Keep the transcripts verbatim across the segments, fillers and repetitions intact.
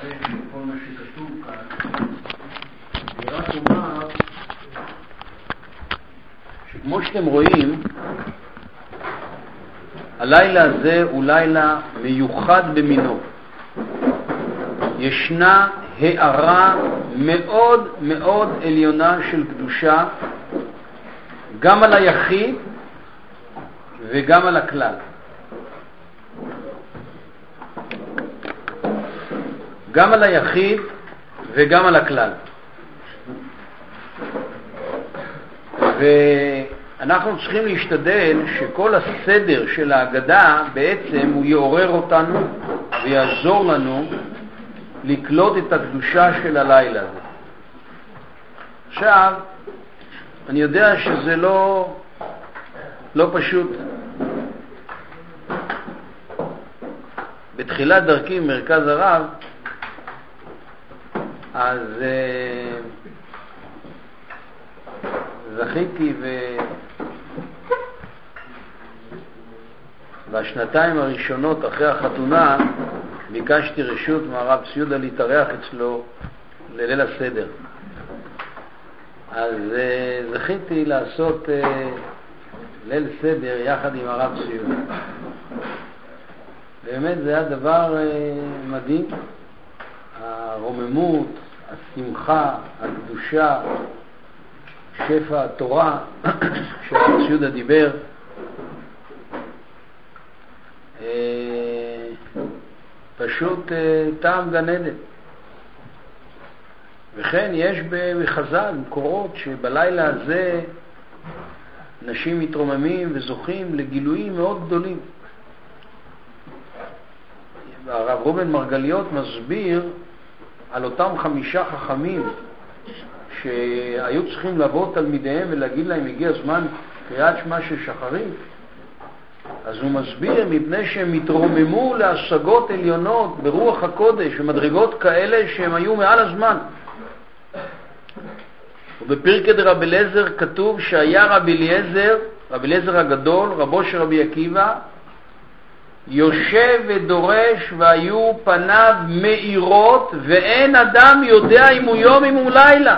כל מה שכתוב כאן, אני רק אומר שכמו שאתם רואים, הלילה הזה הוא לילה מיוחד במינו. ישנה הערה מאוד מאוד עליונה של קדושה גם על היחיד וגם על הכלל. גם על היחיד וגם על הכלל. ואנחנו צריכים להשתדל שכל הסדר של ההגדה בעצם הוא יעורר אותנו ויעזור לנו לקלוט את הקדושה של הלילה הזה. עכשיו, אני יודע שזה לא, לא פשוט. בתחילת דרכי במרכז הרב, אז uh, זכיתי ו... בשנתיים הראשונות אחרי החתונה ביקשתי רשות מהרב ציודה להתארח אצלו לליל הסדר. אז uh, זכיתי לעשות uh, ליל סדר יחד עם הרב ציודה. באמת זה היה דבר uh, מדהים. הרוממות, השמחה, הקדושה, שפע התורה שהרב ציודה דיבר, פשוט טעם גן עדן. וכן יש בחז"ל מקורות שבלילה הזה נשים מתרוממים וזוכים לגילויים מאוד גדולים. הרב רובן מרגליות מסביר על אותם חמישה חכמים שהיו צריכים לבוא תלמידיהם ולהגיד להם הגיע הזמן קריאת שמע של שחרית. אז הוא מסביר מפני שהם מתרוממו להשגות עליונות ברוח הקודש ומדרגות כאלה שהם היו מעל הזמן. ובפרקי דרב אליעזר כתוב שהיה רבי אליעזר, רבי אליעזר הגדול, רבו של רבי עקיבא, יושב ודורש והיו פניו מאירות ואין אדם יודע אם הוא יום אם הוא לילה.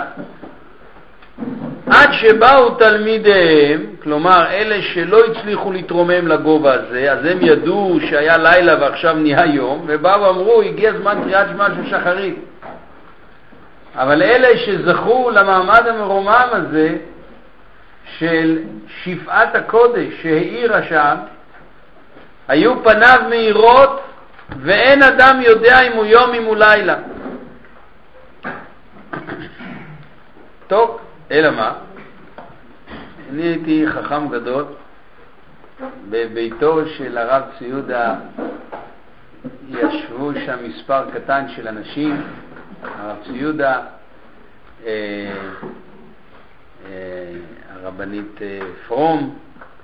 עד שבאו תלמידיהם, כלומר אלה שלא הצליחו להתרומם לגובה הזה, אז הם ידעו שהיה לילה ועכשיו נהיה יום, ובאו ואמרו הגיע זמן קריאת שמע של שחרית. אבל אלה שזכו למעמד המרומם הזה של שפעת הקודש שהאירה שם, היו פניו מאירות ואין אדם יודע אם הוא יום אם הוא לילה. טוב, אלא מה? אני הייתי חכם גדול. בביתו של הרב ציודה ישבו שם מספר קטן של אנשים. הרב ציודה, אה, אה, הרבנית אה, פרום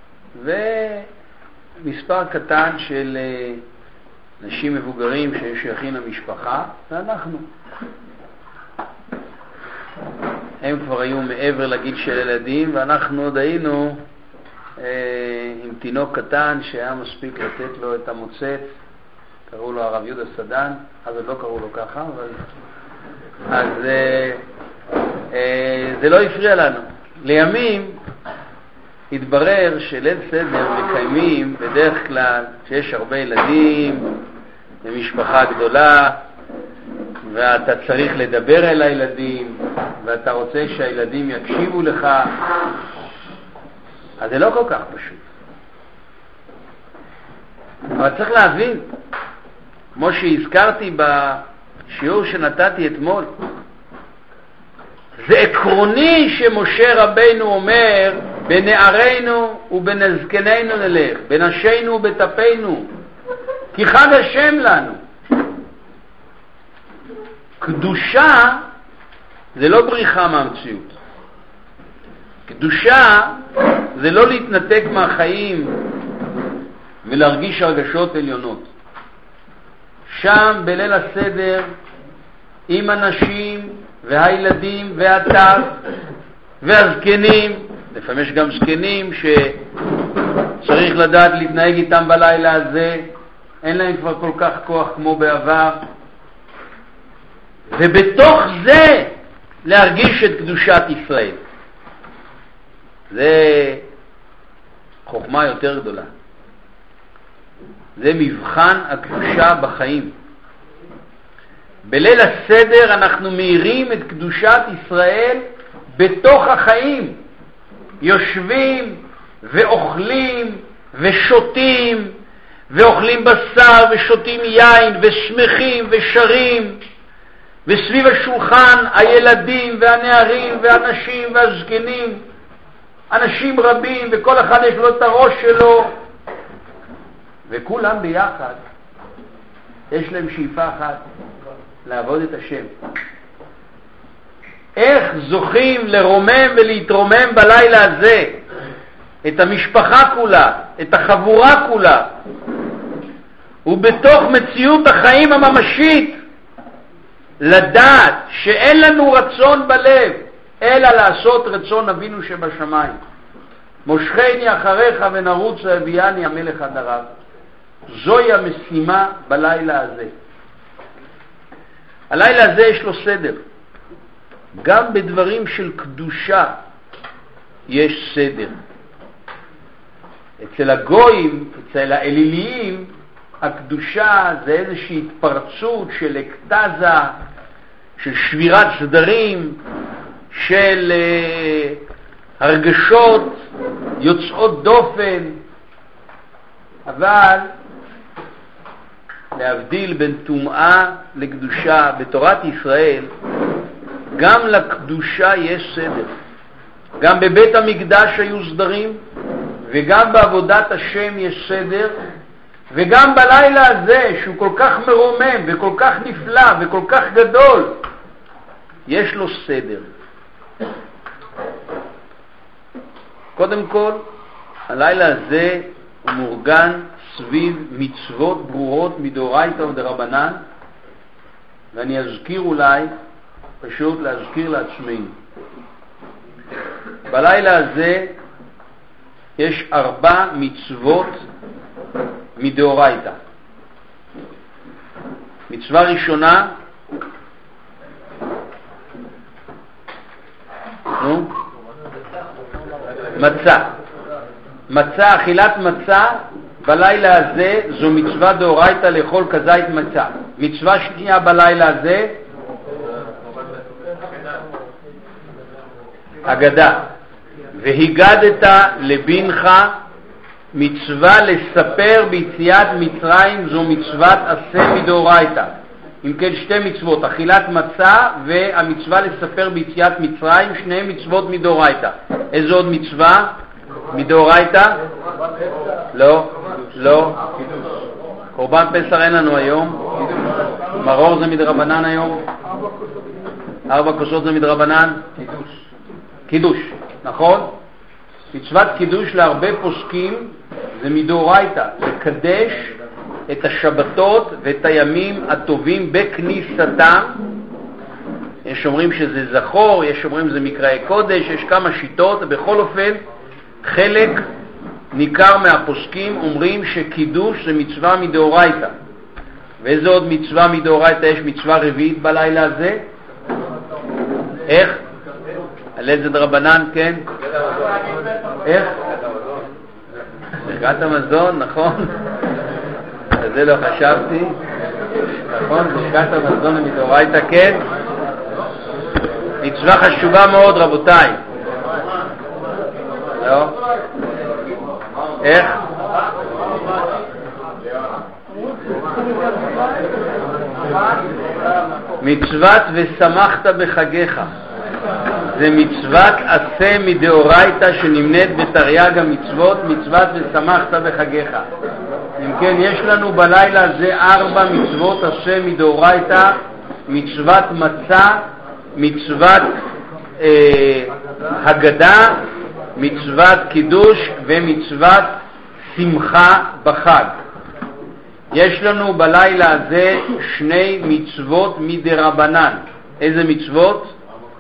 ומספר קטן של אה, נשים מבוגרים ששייכים למשפחה, ואנחנו. הם כבר היו מעבר לגיל של ילדים, ואנחנו עוד היינו אה, עם תינוק קטן שהיה מספיק לתת לו את המוצץ. קראו לו הרב יהודה סדן, אז עוד לא קראו לו ככה, אבל... אז אה, אה, זה לא הפריע לנו. לימים התברר שליל סדר מקיימים בדרך כלל שיש הרבה ילדים במשפחה גדולה, ואתה צריך לדבר אל הילדים, ואתה רוצה שהילדים יקשיבו לך, אז זה לא כל כך פשוט. אבל צריך להבין, כמו שהזכרתי בשיעור שנתתי אתמול, זה עקרוני שמשה רבינו אומר, בנערינו ובנזקנינו נלך, בנשינו ובטפינו, כי חג השם לנו. קדושה זה לא בריחה מהמציאות. קדושה זה לא להתנתק מהחיים ולהרגיש הרגשות עליונות. שם בליל הסדר עם הנשים והילדים והטף והזקנים, לפעמים יש גם זקנים שצריך לדעת להתנהג איתם בלילה הזה, אין להם כבר כל כך כוח כמו בעבר. ובתוך זה להרגיש את קדושת ישראל. זה חוכמה יותר גדולה. זה מבחן הקדושה בחיים. בליל הסדר אנחנו מאירים את קדושת ישראל בתוך החיים. יושבים ואוכלים ושותים, ואוכלים בשר ושותים יין ושמחים ושרים, וסביב השולחן הילדים והנערים והנשים והזקנים, אנשים רבים, וכל אחד יש לו את הראש שלו, וכולם ביחד יש להם שאיפה אחת, לעבוד את השם. איך זוכים לרומם ולהתרומם בלילה הזה את המשפחה כולה, את החבורה כולה, ובתוך מציאות החיים הממשית לדעת שאין לנו רצון בלב אלא לעשות רצון אבינו שבשמיים. מושכני אחריך ונרוץ והביאני המלך עד ערב. זוהי המשימה בלילה הזה. הלילה הזה יש לו סדר. גם בדברים של קדושה יש סדר. אצל הגויים, אצל האליליים, הקדושה זה איזושהי התפרצות של אקטזה, של שבירת סדרים, של uh, הרגשות יוצאות דופן. אבל להבדיל בין טומאה לקדושה בתורת ישראל, גם לקדושה יש סדר. גם בבית המקדש היו סדרים, וגם בעבודת השם יש סדר, וגם בלילה הזה שהוא כל כך מרומם וכל כך נפלא וכל כך גדול, יש לו סדר. קודם כל, הלילה הזה הוא מאורגן סביב מצוות ברורות מדאורייתא ודרבנן, ואני אזכיר אולי, פשוט להזכיר לעצמנו. בלילה הזה יש ארבע מצוות מדאורייתא. מצווה ראשונה, נו, מצה. מצה, אכילת מצה בלילה הזה זו מצווה דאורייתא, לאכול כזית מצה. מצווה שנייה בלילה הזה, אגדה. והיגדת לבנך, מצווה לספר ביציאת מצרים, זו מצוות עשה מדאורייתא. אם כן, שתי מצוות, אכילת מצה והמצווה לספר ביציאת מצרים, שניהם מצוות מדאורייתא. איזו עוד מצווה מדאורייתא? לא, לא. קורבן פסח אין לנו היום. מרור זה מדרבנן היום. ארבע כוסות זה מדרבנן. קידוש. קידוש, נכון? מצוות קידוש להרבה פוסקים זה מדאורייתא, לקדש את השבתות ואת הימים הטובים בכניסתם. יש אומרים שזה זכור, יש אומרים שזה מקראי קודש, יש כמה שיטות. בכל אופן, חלק ניכר מהפוסקים אומרים שקידוש זה מצווה מדאורייתא. ואיזה עוד מצווה מדאורייתא? יש מצווה רביעית בלילה הזה. איך? על איזה דרבנן, כן? איך? ברכת המזון, נכון? על זה לא חשבתי. נכון, ברכת המזון מדאורייתא, כן? מצווה חשובה מאוד, רבותיי. לא? איך? מצוות ושמחת בחגיך. זה מצוות עשה מדאורייתא שנמנית בתרי"ג המצוות, מצוות ושמחת בחגיך. אם כן, יש לנו בלילה הזה ארבע מצוות עשה מדאורייתא: מצוות מצה, מצוות אה, הגדה, מצוות קידוש ומצוות שמחה בחג. יש לנו בלילה הזה שני מצוות מדרבנן. איזה מצוות?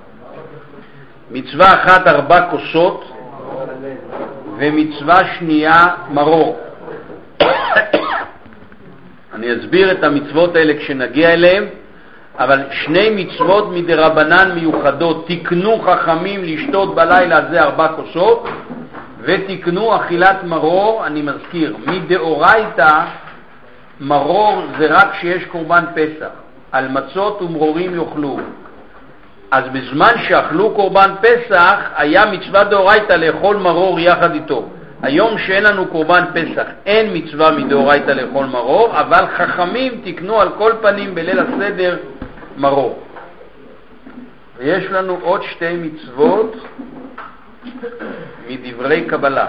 מצווה אחת ארבע כוסות ומצווה שנייה מרור. אני אסביר את המצוות האלה כשנגיע אליהם, אבל שני מצוות מדרבנן מיוחדות, תקנו חכמים לשתות בלילה זה ארבע כוסות, ותקנו אכילת מרור, אני מזכיר, מדאורייתא מרור זה רק שיש קורבן פסח, על מצות ומרורים יאכלו. אז בזמן שאכלו קורבן פסח היה מצווה דאורייתא לאכול מרור יחד איתו. היום שאין לנו קורבן פסח אין מצווה מדאורייתא לאכול מרור, אבל חכמים תקנו על כל פנים בליל הסדר מרור. ויש לנו עוד שתי מצוות מדברי קבלה.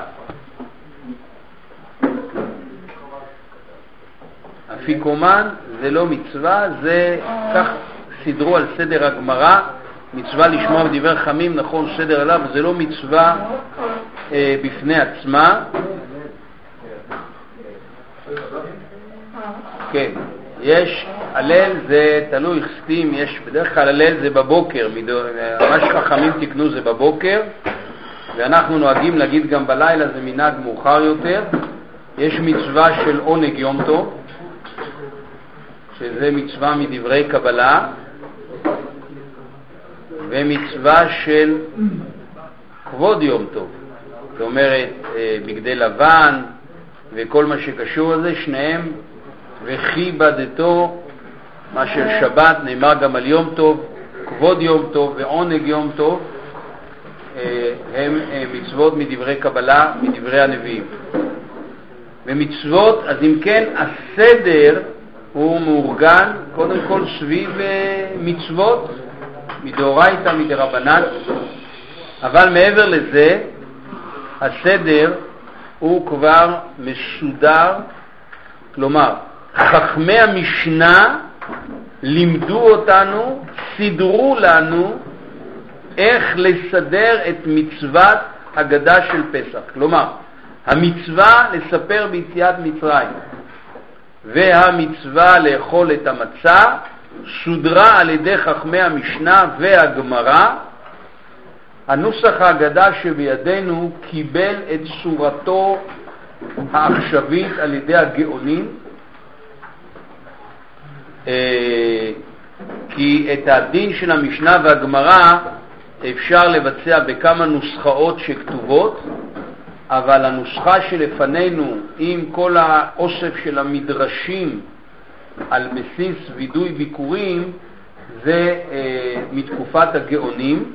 אפיקומן זה לא מצווה, זה כך סדרו על סדר הגמרא, מצווה לשמוע בדברי חכמים, נכון, סדר עליו, זה לא מצווה אה, בפני עצמה. כן, יש הלל, זה תלוי חסטים, יש בדרך כלל הלל זה בבוקר, מה שחכמים תקנו זה בבוקר, ואנחנו נוהגים להגיד גם בלילה, זה מנהג מאוחר יותר. יש מצווה של עונג יום טוב, שזה מצווה מדברי קבלה, ומצווה של כבוד יום טוב, זאת אומרת בגדי לבן וכל מה שקשור לזה, שניהם, וכי בדתו, מה של שבת נאמר גם על יום טוב, כבוד יום טוב ועונג יום טוב, הם מצוות מדברי קבלה, מדברי הנביאים. ומצוות, אז אם כן, הסדר הוא מאורגן קודם כל סביב מצוות מדאורייתא מדרבנן, אבל מעבר לזה הסדר הוא כבר מסודר, כלומר חכמי המשנה לימדו אותנו, סידרו לנו איך לסדר את מצוות הגדה של פסח. כלומר, המצווה לספר ביציאת מצרים והמצווה לאכול את המצה סודרה על ידי חכמי המשנה והגמרא. הנוסח ההגדה שבידינו קיבל את צורתו העכשווית על ידי הגאונים, כי את הדין של המשנה והגמרא אפשר לבצע בכמה נוסחאות שכתובות, אבל הנוסחה שלפנינו עם כל האוסף של המדרשים על בסיס וידוי ביקורים זה אה, מתקופת הגאונים,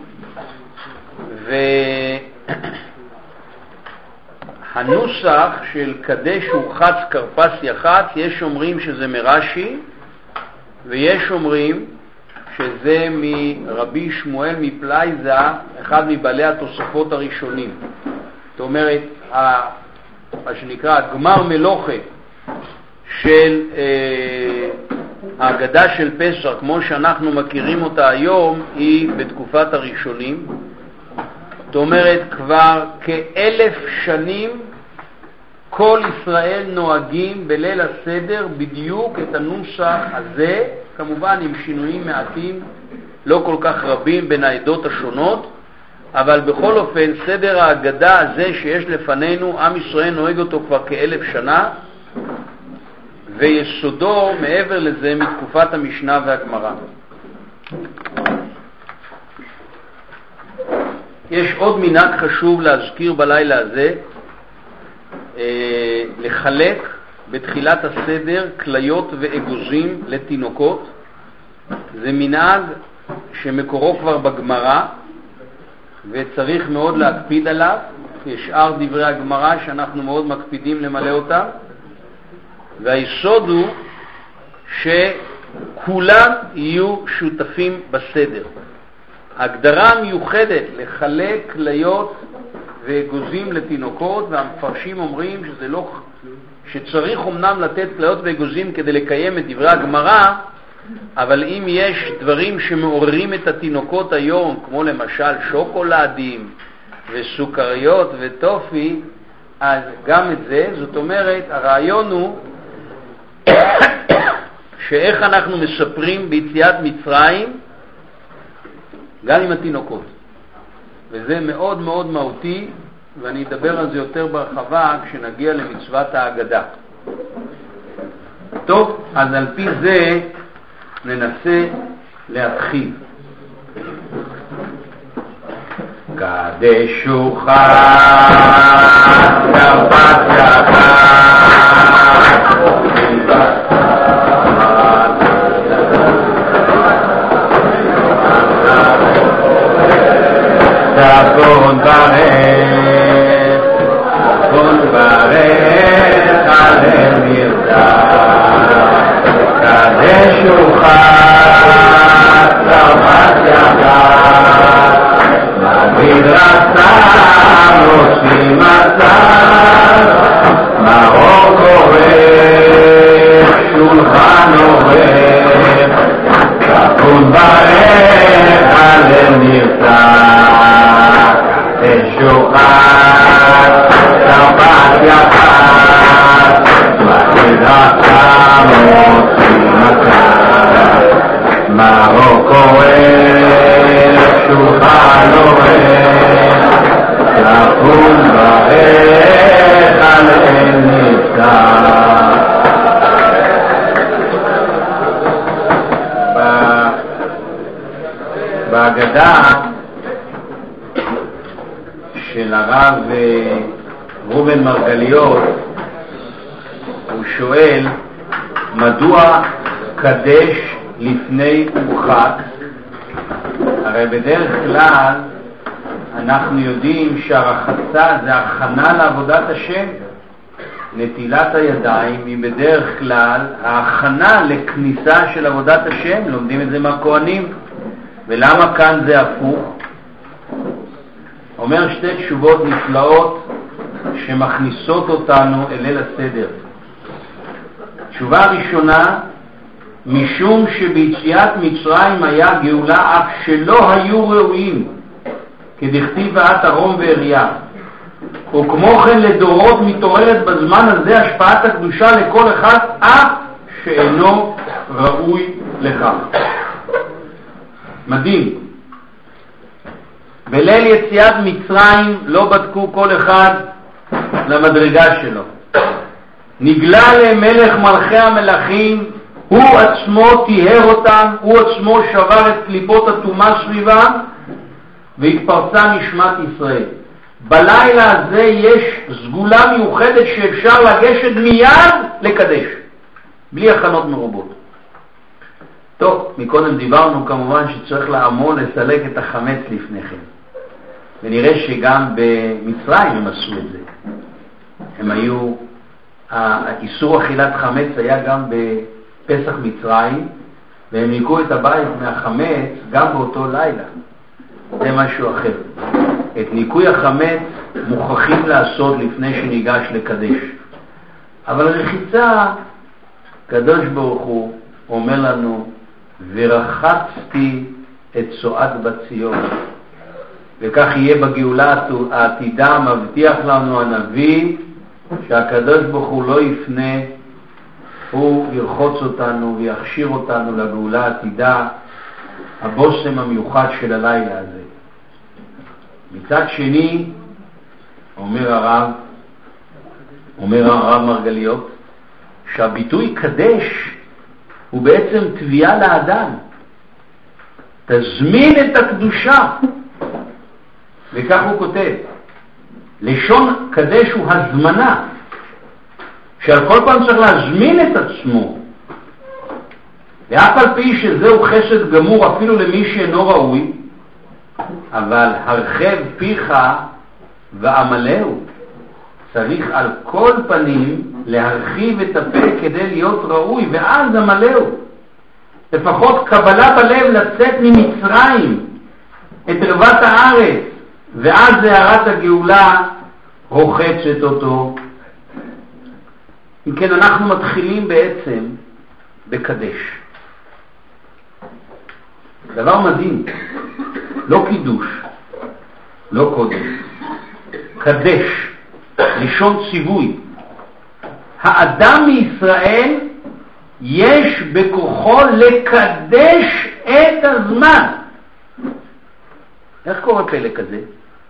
והנוסח של קדש וחץ קרפס יחץ, יש אומרים שזה מרש"י ויש אומרים שזה מרבי שמואל מפלייזה, אחד מבעלי התוספות הראשונים. זאת אומרת, מה שנקרא הגמר מלוכה של אה, ההגדה של פסח, כמו שאנחנו מכירים אותה היום, היא בתקופת הראשונים. זאת אומרת, כבר כאלף שנים כל ישראל נוהגים בליל הסדר בדיוק את הנוסח הזה, כמובן עם שינויים מעטים, לא כל כך רבים בין העדות השונות, אבל בכל אופן סדר ההגדה הזה שיש לפנינו, עם ישראל נוהג אותו כבר כאלף שנה, ויסודו מעבר לזה מתקופת המשנה והגמרא. יש עוד מנהג חשוב להזכיר בלילה הזה, אה, לחלק בתחילת הסדר כליות ואגוזים לתינוקות. זה מנהג שמקורו כבר בגמרא, וצריך מאוד להקפיד עליו. יש שאר דברי הגמרא שאנחנו מאוד מקפידים למלא אותם, והיסוד הוא שכולם יהיו שותפים בסדר. ההגדרה המיוחדת לחלק כליות ואגוזים לתינוקות, והמפרשים אומרים שזה לא, שצריך אומנם לתת כליות ואגוזים כדי לקיים את דברי הגמרא, אבל אם יש דברים שמעוררים את התינוקות היום, כמו למשל שוקולדים וסוכריות וטופי, אז גם את זה. זאת אומרת, הרעיון הוא שאיך אנחנו מספרים ביציאת מצרים גם עם התינוקות, וזה מאוד מאוד מהותי, ואני אדבר על זה יותר ברחבה כשנגיע למצוות ההגדה. טוב, אז על פי זה ננסה להתחיל. קדשוך כפת תקון ברך, תקון ברך עליהם ירצה, קדשוך כפת יחד, מדרסה נושאים מצב, מאור קורא, שולחן עורר, תקון ברך עליהם ירצה, שוחד, שבת יחד, מדרסה נושאים מצב, מאור קורא, שולחן עורר, תקון ברך עליהם ירצה. בהגדה של הרב רובן מרגליות הוא שואל מדוע קדש לפני ורחק. הרי בדרך כלל אנחנו יודעים שהרחצה זה הכנה לעבודת השם. נטילת הידיים היא בדרך כלל ההכנה לכניסה של עבודת השם, לומדים את זה מהכהנים. ולמה כאן זה הפוך? אומר שתי תשובות נפלאות שמכניסות אותנו אל ליל הסדר. תשובה ראשונה, משום שביציאת מצרים היה גאולה אף שלא היו ראויים, כדכתיב ואת ארום ואריה. וכמו כן לדורות מתעוררת בזמן הזה השפעת הקדושה לכל אחד אף שאינו ראוי לכך. מדהים. בליל יציאת מצרים לא בדקו כל אחד למדרגה שלו. נגלה למלך מלכי המלכים, הוא עצמו תיהר אותם, הוא עצמו שבר את קליפות הטומאה סביבם והתפרצה נשמת ישראל. בלילה הזה יש סגולה מיוחדת שאפשר לגשת מיד לקדש, בלי הכנות מרובות. טוב, מקודם דיברנו כמובן שצריך לעמול לסלק את החמץ לפני כן. ונראה שגם במצרים הם עשו את זה. הם היו, האיסור אכילת חמץ היה גם בפסח מצרים, והם ניקו את הבית מהחמץ גם באותו לילה. זה משהו אחר. את ניקוי החמץ מוכרחים לעשות לפני שניגש לקדש. אבל רחיצה, קדוש ברוך הוא אומר לנו, ורחצתי את צועד בציון. וכך יהיה בגאולה העתידה, מבטיח לנו הנביא שהקדוש ברוך הוא לא יפנה, הוא ירחוץ אותנו ויכשיר אותנו לגאולה העתידה, הבושם המיוחד של הלילה הזה. מצד שני, אומר הרב, אומר הרב מרגליות, שהביטוי קדש הוא בעצם תביעה לאדם. תזמין את הקדושה. וכך הוא כותב, לשון קדש הוא הזמנה, שעל כל פעם צריך להזמין את עצמו. ואף על פי שזהו חסד גמור אפילו למי שאינו ראוי, אבל הרחב פיך ועמלהו, צריך על כל פנים להרחיב את הפה כדי להיות ראוי, ואז עמלהו. לפחות קבלה בלב לצאת ממצרים, את רוות הארץ, ואז זהרת הגאולה רוחצת אותו. אם כן, אנחנו מתחילים בעצם בקדש. דבר מדהים, לא קידוש, לא קודש, קדש, לשון ציווי. האדם מישראל יש בכוחו לקדש את הזמן. איך קורה פלא כזה?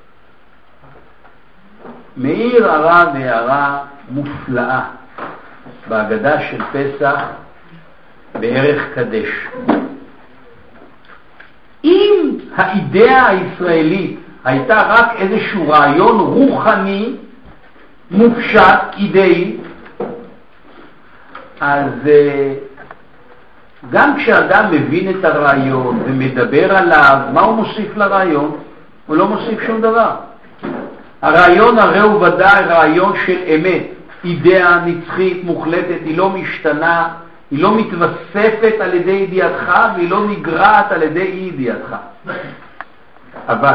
מאיר הרב הערה מופלאה בהגדה של פסח בערך קדש. האידאה הישראלית הייתה רק איזשהו רעיון רוחני, מופשט, אידאי, אז גם כשאדם מבין את הרעיון ומדבר עליו, מה הוא מוסיף לרעיון? הוא לא מוסיף שום דבר. הרעיון הרי הוא ודאי רעיון של אמת, אידאה נצחית מוחלטת, היא לא משתנה, היא לא מתווספת על ידי ידיעתך והיא לא נגרעת על ידי אי ידיעתך. אבל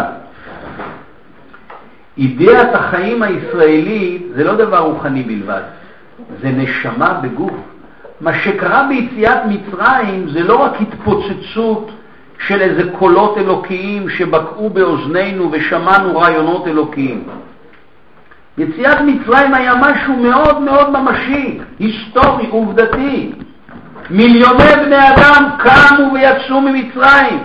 אידאת החיים הישראלית זה לא דבר רוחני בלבד, זה נשמה בגוף. מה שקרה ביציאת מצרים זה לא רק התפוצצות של איזה קולות אלוקיים שבקעו באוזנינו ושמענו רעיונות אלוקיים. יציאת מצרים היה משהו מאוד מאוד ממשי, היסטורי, עובדתי. מיליוני בני אדם קמו ויצאו ממצרים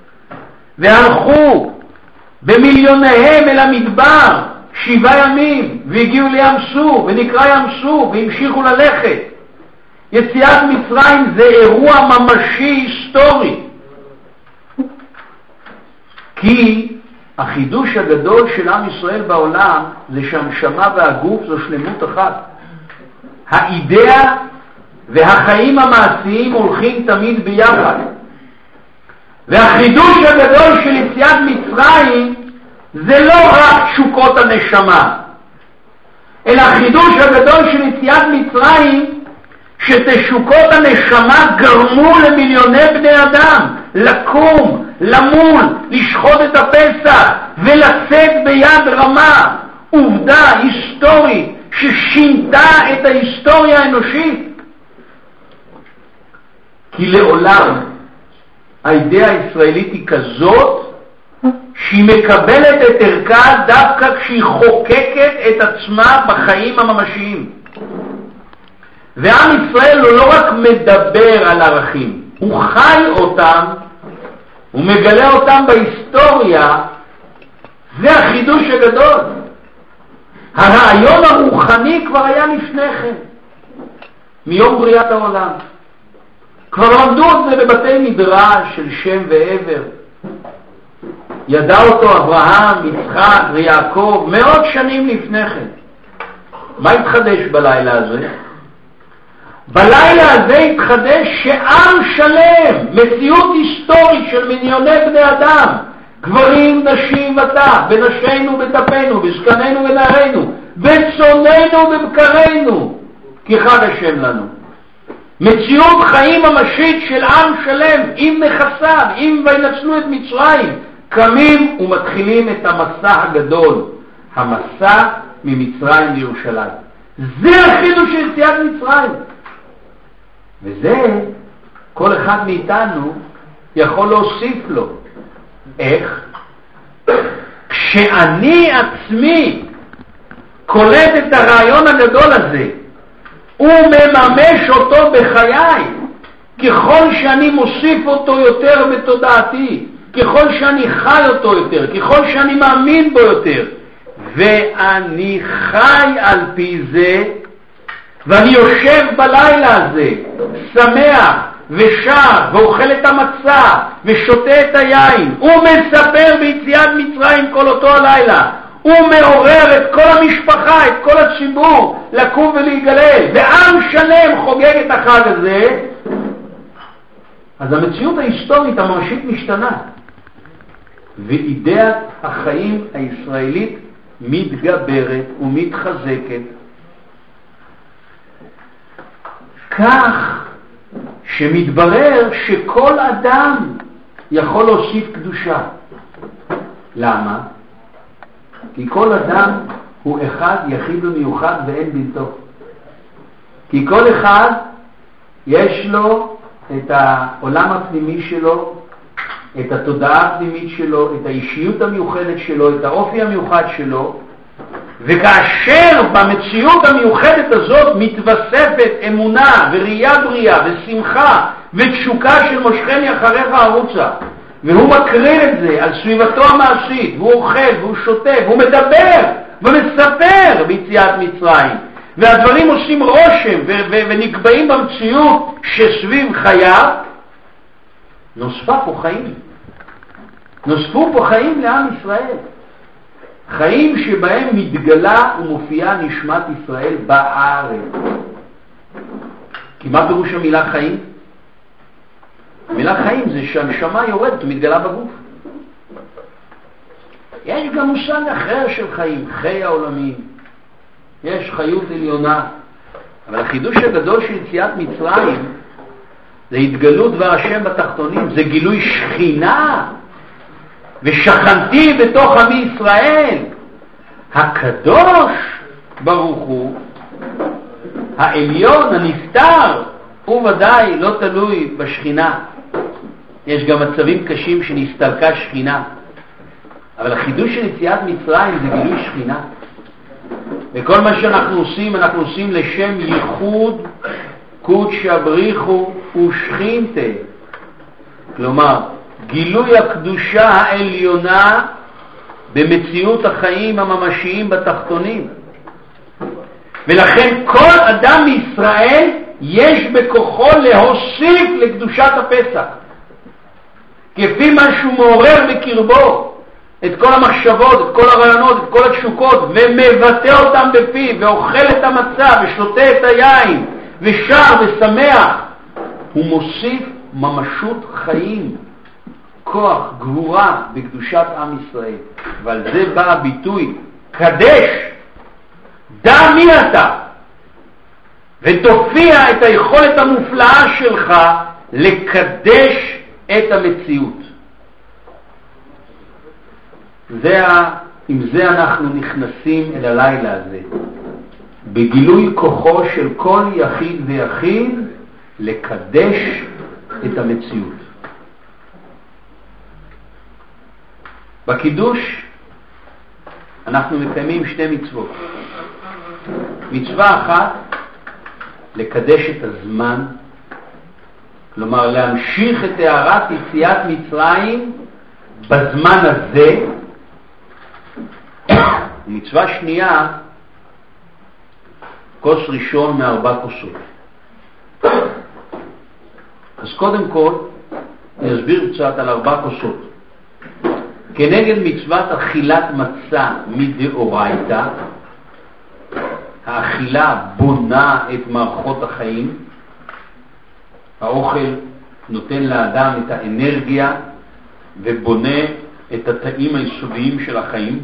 והלכו במיליוניהם אל המדבר שבעה ימים והגיעו לים סוף ונקרא ים סוף והמשיכו ללכת. יציאת מצרים זה אירוע ממשי היסטורי, כי החידוש הגדול של עם ישראל בעולם זה שהנשמה והגוף זו שלמות אחת. האידאה והחיים המעשיים הולכים תמיד ביחד. והחידוש הגדול של יציאת מצרים זה לא רק תשוקות הנשמה, אלא החידוש הגדול של יציאת מצרים שתשוקות הנשמה גרמו למיליוני בני אדם לקום, למול, לשחוט את הפסח ולצאת ביד רמה. עובדה היסטורית ששינתה את ההיסטוריה האנושית. כי לעולם האידאה הישראלית היא כזאת שהיא מקבלת את ערכה דווקא כשהיא חוקקת את עצמה בחיים הממשיים. ועם ישראל הוא לא רק מדבר על ערכים, הוא חי אותם, הוא מגלה אותם בהיסטוריה. זה החידוש הגדול. הרעיון הרוחני כבר היה לפני כן, מיום בריאת העולם. כבר למדו את זה בבתי מדרש של שם ועבר. ידע אותו אברהם, יצחק ויעקב מאות שנים לפני כן. מה התחדש בלילה הזה? בלילה הזה התחדש שעם שלם, מציאות היסטורית של מיליוני בני אדם, גברים, נשים וטף, בנשינו בטפנו, בזקנינו ונערינו, בצוננו ובבקרינו, כי חג השם לנו. מציאות חיים ממשית של עם שלם, עם נכסיו, עם וינצלו את מצרים, קמים ומתחילים את המסע הגדול, המסע ממצרים לירושלים. זה החידוש של יציאת מצרים. וזה כל אחד מאיתנו יכול להוסיף לו. איך? כשאני עצמי קולט את הרעיון הגדול הזה ומממש אותו בחיי, ככל שאני מוסיף אותו יותר בתודעתי, ככל שאני חי אותו יותר, ככל שאני מאמין בו יותר, ואני חי על פי זה, ואני יושב בלילה הזה, שמח ושר, ואוכל את המצה, ושותה את היין, ומספר ביציאת מצרים כל אותו הלילה, ומעורר את כל המשפחה, את כל הציבור, לקום ולהיגלל, ועם שלם חוגג את החג הזה, אז המציאות ההיסטורית הממשית משתנה, ואידאת החיים הישראלית מתגברת ומתחזקת, כך שמתברר שכל אדם יכול להוסיף קדושה. למה? כי כל אדם הוא אחד, יחיד ומיוחד ואין בלתו. כי כל אחד יש לו את העולם הפנימי שלו, את התודעה הפנימית שלו, את האישיות המיוחדת שלו, את האופי המיוחד שלו, וכאשר במציאות המיוחדת הזאת מתווספת אמונה וראייה בריאה ושמחה ותשוקה של מושכני אחריך הרוצה, והוא מקרין את זה על סביבתו המעשית, והוא אוכל והוא שותה והוא מדבר ומספר ביציאת מצרים, והדברים עושים רושם ו- ו- ונקבעים במציאות שסביב חייו, נוספה פה חיים. נוספו פה חיים לעם ישראל. חיים שבהם מתגלה ומופיעה נשמת ישראל בארץ. כי מה פירוש המילה חיים? המילה חיים זה שהנשמה יורדת ומתגלה בגוף. יש גם מושג אחר של חיים, חיי העולמים. יש חיות עליונה. אבל החידוש הגדול של יציאת מצרים זה התגלות דבר השם בתחתונים, זה גילוי שכינה. ושכנתי בתוך עמי ישראל. הקדוש ברוך הוא, העליון, הנסתר, הוא ודאי לא תלוי בשכינה. יש גם מצבים קשים שנסתלקה שכינה. אבל החידוש של יציאת מצרים זה גילוי שכינה. וכל מה שאנחנו עושים, אנחנו עושים לשם ייחוד קודש הבריחו ושכינתה. כלומר, גילוי הקדושה העליונה במציאות החיים הממשיים בתחתונים. ולכן כל אדם מישראל יש בכוחו להוסיף לקדושת הפסח. כפי מה שהוא מעורר בקרבו את כל המחשבות, את כל הרעיונות, את כל התשוקות, ומבטא אותם בפיו, ואוכל את המצה, ושותה את היין, ושר ושמח. הוא מוסיף ממשות חיים, כוח, גבורה בקדושת עם ישראל. ועל זה בא הביטוי, קדש, דע מי אתה, ותופיע את היכולת המופלאה שלך לקדש את המציאות. זה, עם זה אנחנו נכנסים אל הלילה הזה, בגילוי כוחו של כל יחיד ויחיד לקדש את המציאות. בקידוש אנחנו מקיימים שתי מצוות. מצווה אחת, לקדש את הזמן, כלומר להמשיך את הערת יציאת מצרים בזמן הזה. מצווה שנייה, כוס ראשון מארבע כוסות. אז קודם כל נסביר קצת על ארבע כוסות. כנגד מצוות אכילת מצה מדאורייתא, האכילה בונה את מערכות החיים. האוכל נותן לאדם את האנרגיה ובונה את התאים היסודיים של החיים.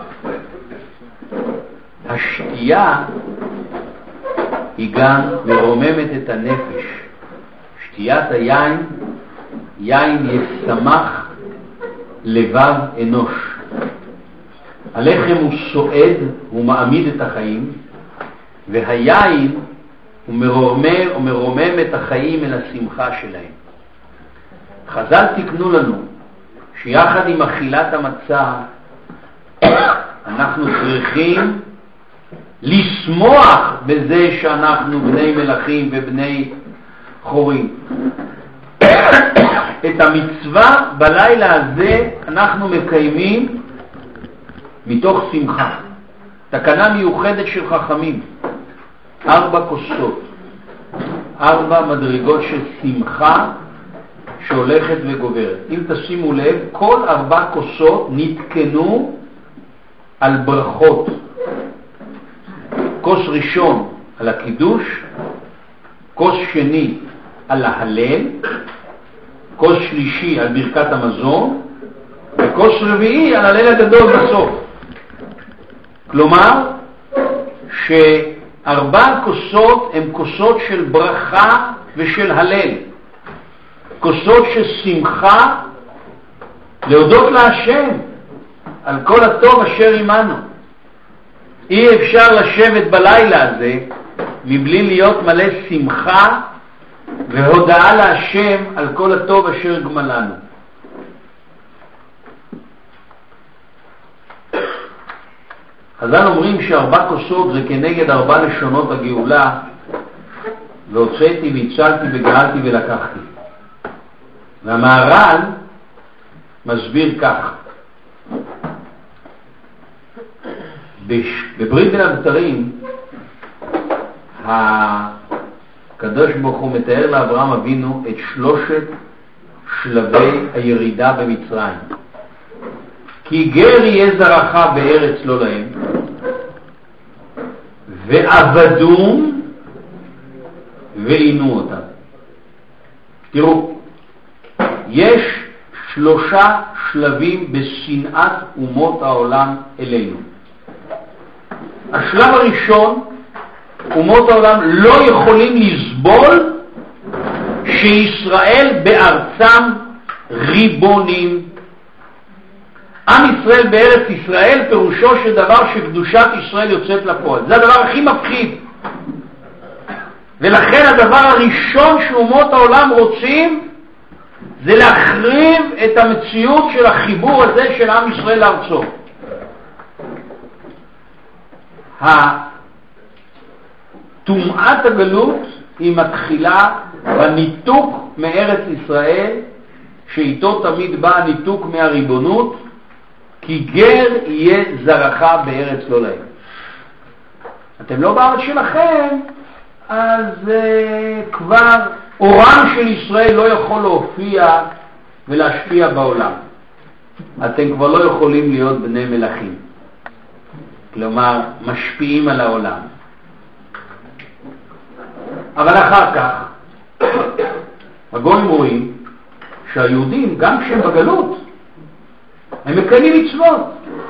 השתייה היא גם מרוממת את הנפש. שתיית היין, יין ישמח לבב אנוש. הלחם הוא סועד, הוא מעמיד את החיים, והיין הוא מרומם, הוא מרומם את החיים אל השמחה שלהם. חז"ל תקנו לנו שיחד עם אכילת המצה אנחנו צריכים לשמוח בזה שאנחנו בני מלכים ובני חורים. את המצווה בלילה הזה אנחנו מקיימים מתוך שמחה. תקנה מיוחדת של חכמים, ארבע כוסות, ארבע מדרגות של שמחה שהולכת וגוברת. אם תשימו לב, כל ארבע כוסות נתקנו על ברכות. כוס ראשון על הקידוש, כוס שני על ההלל, כוס שלישי על ברכת המזון, וכוס רביעי על הלל הגדול בסוף. כלומר, שארבע כוסות הן כוסות של ברכה ושל הלל. כוסות של שמחה, להודות להשם על כל הטוב אשר עמנו. אי אפשר לשבת בלילה הזה מבלי להיות מלא שמחה והודעה להשם על כל הטוב אשר גמלנו. חז"ל אומרים שארבע כוסות זה כנגד ארבע לשונות הגאולה, והוצאתי והצלתי וגאלתי ולקחתי. והמהר"ל מסביר כך: בברית בין הבתרים הקדוש ברוך הוא מתאר לאברהם אבינו את שלושת שלבי הירידה במצרים. כי גר יהיה זרעך בארץ לא להם, ועבדום ועינו אותם. תראו, יש שלושה שלבים בשנאת אומות העולם אלינו. השלב הראשון, אומות העולם לא יכולים לסבול שישראל בארצם ריבונים. עם ישראל בארץ ישראל פירושו של דבר שקדושת ישראל יוצאת לפועל. זה הדבר הכי מפחיד. ולכן הדבר הראשון שאומות העולם רוצים זה להחריב את המציאות של החיבור הזה של עם ישראל לארצו. תומעת הגלות היא מתחילה בניתוק מארץ ישראל, שאיתו תמיד בא הניתוק מהריבונות, כי גר יהיה זרעך בארץ לא להם. אתם לא בארץ שלכם, אז uh, כבר אורם של ישראל לא יכול להופיע ולהשפיע בעולם. אתם כבר לא יכולים להיות בני מלכים, כלומר משפיעים על העולם. אבל אחר כך הגויים רואים שהיהודים גם כשהם בגלות הם מקיימים מצוות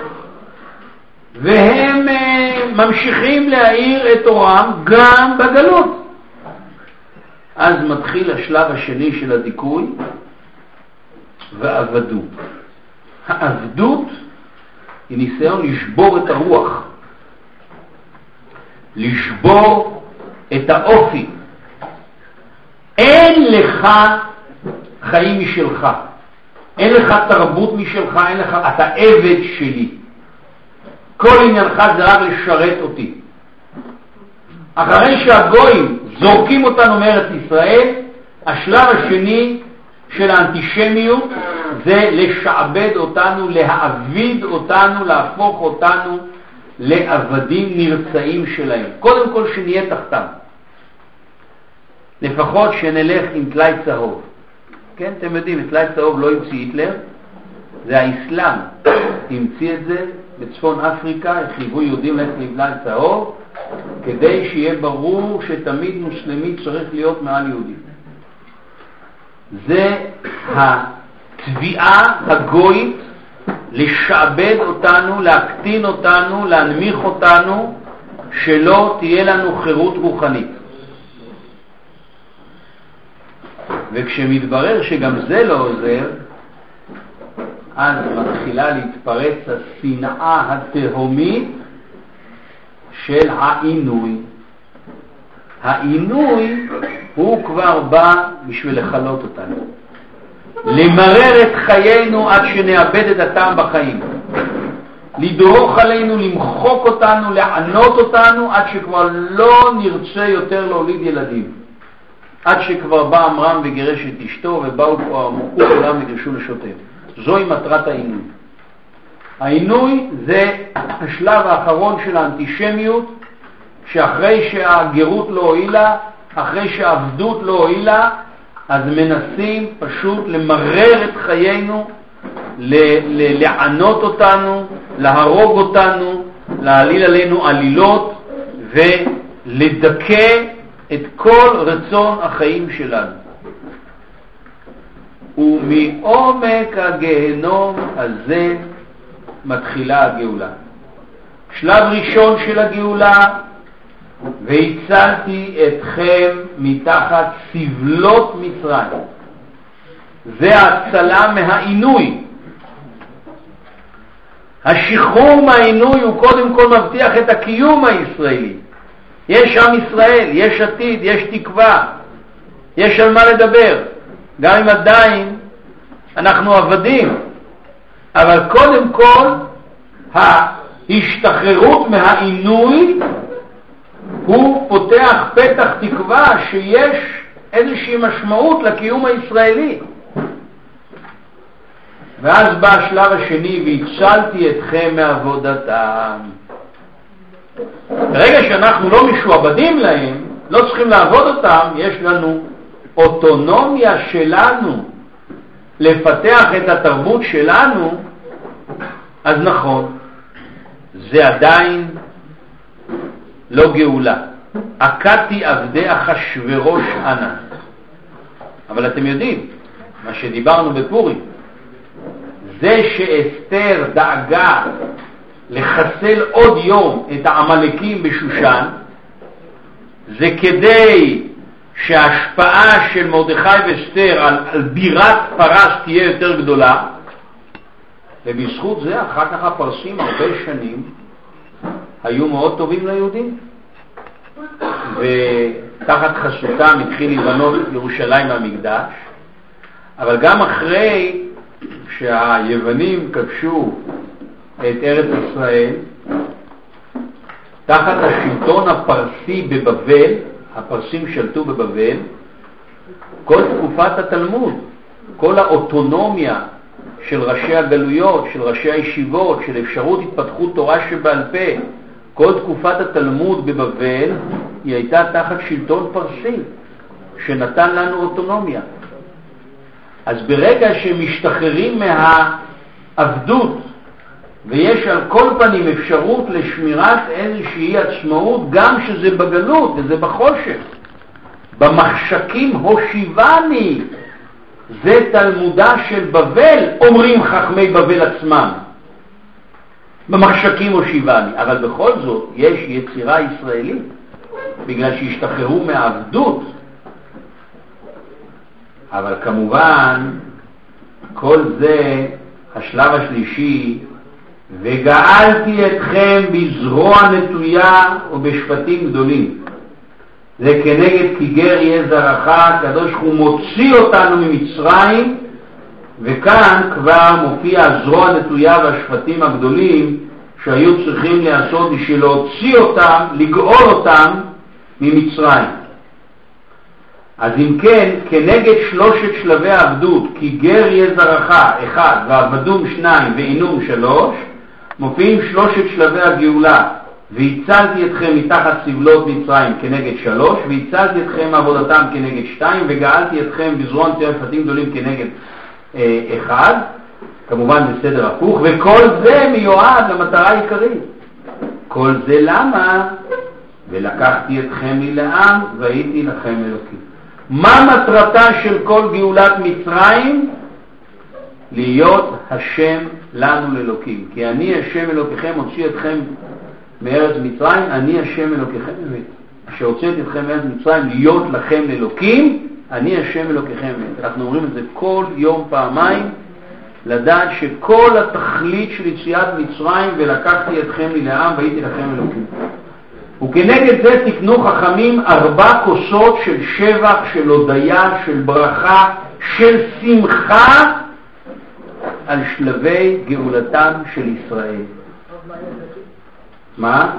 והם uh, ממשיכים להאיר את אורם גם בגלות. אז מתחיל השלב השני של הדיכוי, ועבדו. העבדות היא ניסיון לשבור את הרוח, לשבור את האופי. אין לך חיים משלך, אין לך תרבות משלך, אין לך, אתה עבד שלי. כל עניינך זה רק לשרת אותי. אחרי שהגויים זורקים אותנו מארץ ישראל, השלב השני של האנטישמיות זה לשעבד אותנו, להעביד אותנו, להפוך אותנו לעבדים נרצאים שלהם. קודם כל שנהיה תחתם. לפחות שנלך עם תלי צהוב. כן, אתם יודעים, תלי צהוב לא המציא היטלר, זה האסלאם המציא את זה. בצפון אפריקה חייבו יהודים ללכת עם תלי צהוב, כדי שיהיה ברור שתמיד מוסלמי צריך להיות מעל יהודי. זה התביעה הגוית לשעבד אותנו, להקטין אותנו, להנמיך אותנו, שלא תהיה לנו חירות רוחנית. וכשמתברר שגם זה לא עוזר, אז מתחילה להתפרץ השנאה התהומית של העינוי. העינוי הוא כבר בא בשביל לחלות אותנו, למרר את חיינו עד שנאבד את הטעם בחיים, לדרוך עלינו, למחוק אותנו, לענות אותנו עד שכבר לא נרצה יותר להוליד ילדים, עד שכבר בא אמרם וגירש את אשתו ובאו כולם וגרשו נשותיהם. זוהי מטרת העינוי. העינוי זה השלב האחרון של האנטישמיות, שאחרי שהגרות לא הועילה, אחרי שהעבדות לא הועילה, אז מנסים פשוט למרר את חיינו, ל- לענות אותנו, להרוג אותנו, להעליל עלינו עלילות ולדכא את כל רצון החיים שלנו. ומעומק הגהנום הזה מתחילה הגאולה. שלב ראשון של הגאולה, והצלתי אתכם מתחת סבלות מצרים. זה ההצלה מהעינוי. השחרור מהעינוי הוא קודם כל מבטיח את הקיום הישראלי. יש עם ישראל, יש עתיד, יש תקווה, יש על מה לדבר. גם אם עדיין אנחנו עבדים, אבל קודם כל ההשתחררות מהעינוי הוא פותח פתח תקווה שיש איזושהי משמעות לקיום הישראלי. ואז בא השלב השני, והצלתי אתכם מעבודתם. ברגע שאנחנו לא משועבדים להם, לא צריכים לעבוד אותם, יש לנו אוטונומיה שלנו לפתח את התרבות שלנו, אז נכון, זה עדיין לא גאולה. עקתי עבדי אחשוורוש אנא. אבל אתם יודעים, מה שדיברנו בפורים, זה שאסתר דאגה לחסל עוד יום את העמלקים בשושן, זה כדי שההשפעה של מרדכי ואסתר על, על בירת פרס תהיה יותר גדולה, ובזכות זה אחר כך הפרסים הרבה שנים היו מאוד טובים ליהודים, ותחת חסותם התחיל לבנות ירושלים והמקדש. אבל גם אחרי שהיוונים כבשו את ארץ ישראל, תחת השלטון הפרסי בבבל, הפרסים שלטו בבבל, כל תקופת התלמוד, כל האוטונומיה של ראשי הגלויות, של ראשי הישיבות, של אפשרות התפתחות תורה שבעל פה, כל תקופת התלמוד בבבל היא הייתה תחת שלטון פרסי שנתן לנו אוטונומיה. אז ברגע שמשתחררים מהעבדות ויש על כל פנים אפשרות לשמירת איזושהי עצמאות, גם שזה בגלות וזה בחושך, במחשכים הושיבני, זה תלמודה של בבל, אומרים חכמי בבל עצמם, במחשכים הושיבני. אבל בכל זאת יש יצירה ישראלית, בגלל שהשתחררו מהעבדות. אבל כמובן כל זה השלב השלישי, וגאלתי אתכם בזרוע נטויה ובשפטים גדולים. זה כנגד כי גר יהיה זרעך, הקדוש הוא מוציא אותנו ממצרים, וכאן כבר מופיע הזרוע נטויה והשפטים הגדולים שהיו צריכים לעשות בשביל להוציא אותם, לגאול אותם ממצרים. אז אם כן, כנגד שלושת שלבי העבדות, כי גר יהיה זרעך אחד, ועבדום שניים, ועינום שלוש, מופיעים שלושת שלבי הגאולה. והצלתי אתכם מתחת סבלות מצרים כנגד שלוש, והצלתי אתכם מעבודתם כנגד שתיים, וגאלתי אתכם בזרוע נטויה ושפטים גדולים כנגד אה, אחד, כמובן בסדר הפוך, וכל זה מיועד למטרה העיקרית. כל זה למה? ולקחתי אתכם לי לעם והייתי לכם אלוקים. מה מטרתה של כל גאולת מצרים? להיות השם לנו לאלוקים. כי אני השם אלוקיכם, הוציא אתכם מארץ מצרים, אני השם אלוקיכם. שהוצאתי אתכם מארץ מצרים להיות לכם לאלוקים, אני השם אלוקיכם. אנחנו אומרים את זה כל יום פעמיים, לדעת שכל התכלית של יציאת מצרים, ולקחתי אתכם לי לעם והייתי לכם אלוקים. וכנגד זה תקנו חכמים ארבע כוסות של שבח, של הודיה, של ברכה, של שמחה, על שלבי גאולתם של ישראל. מה?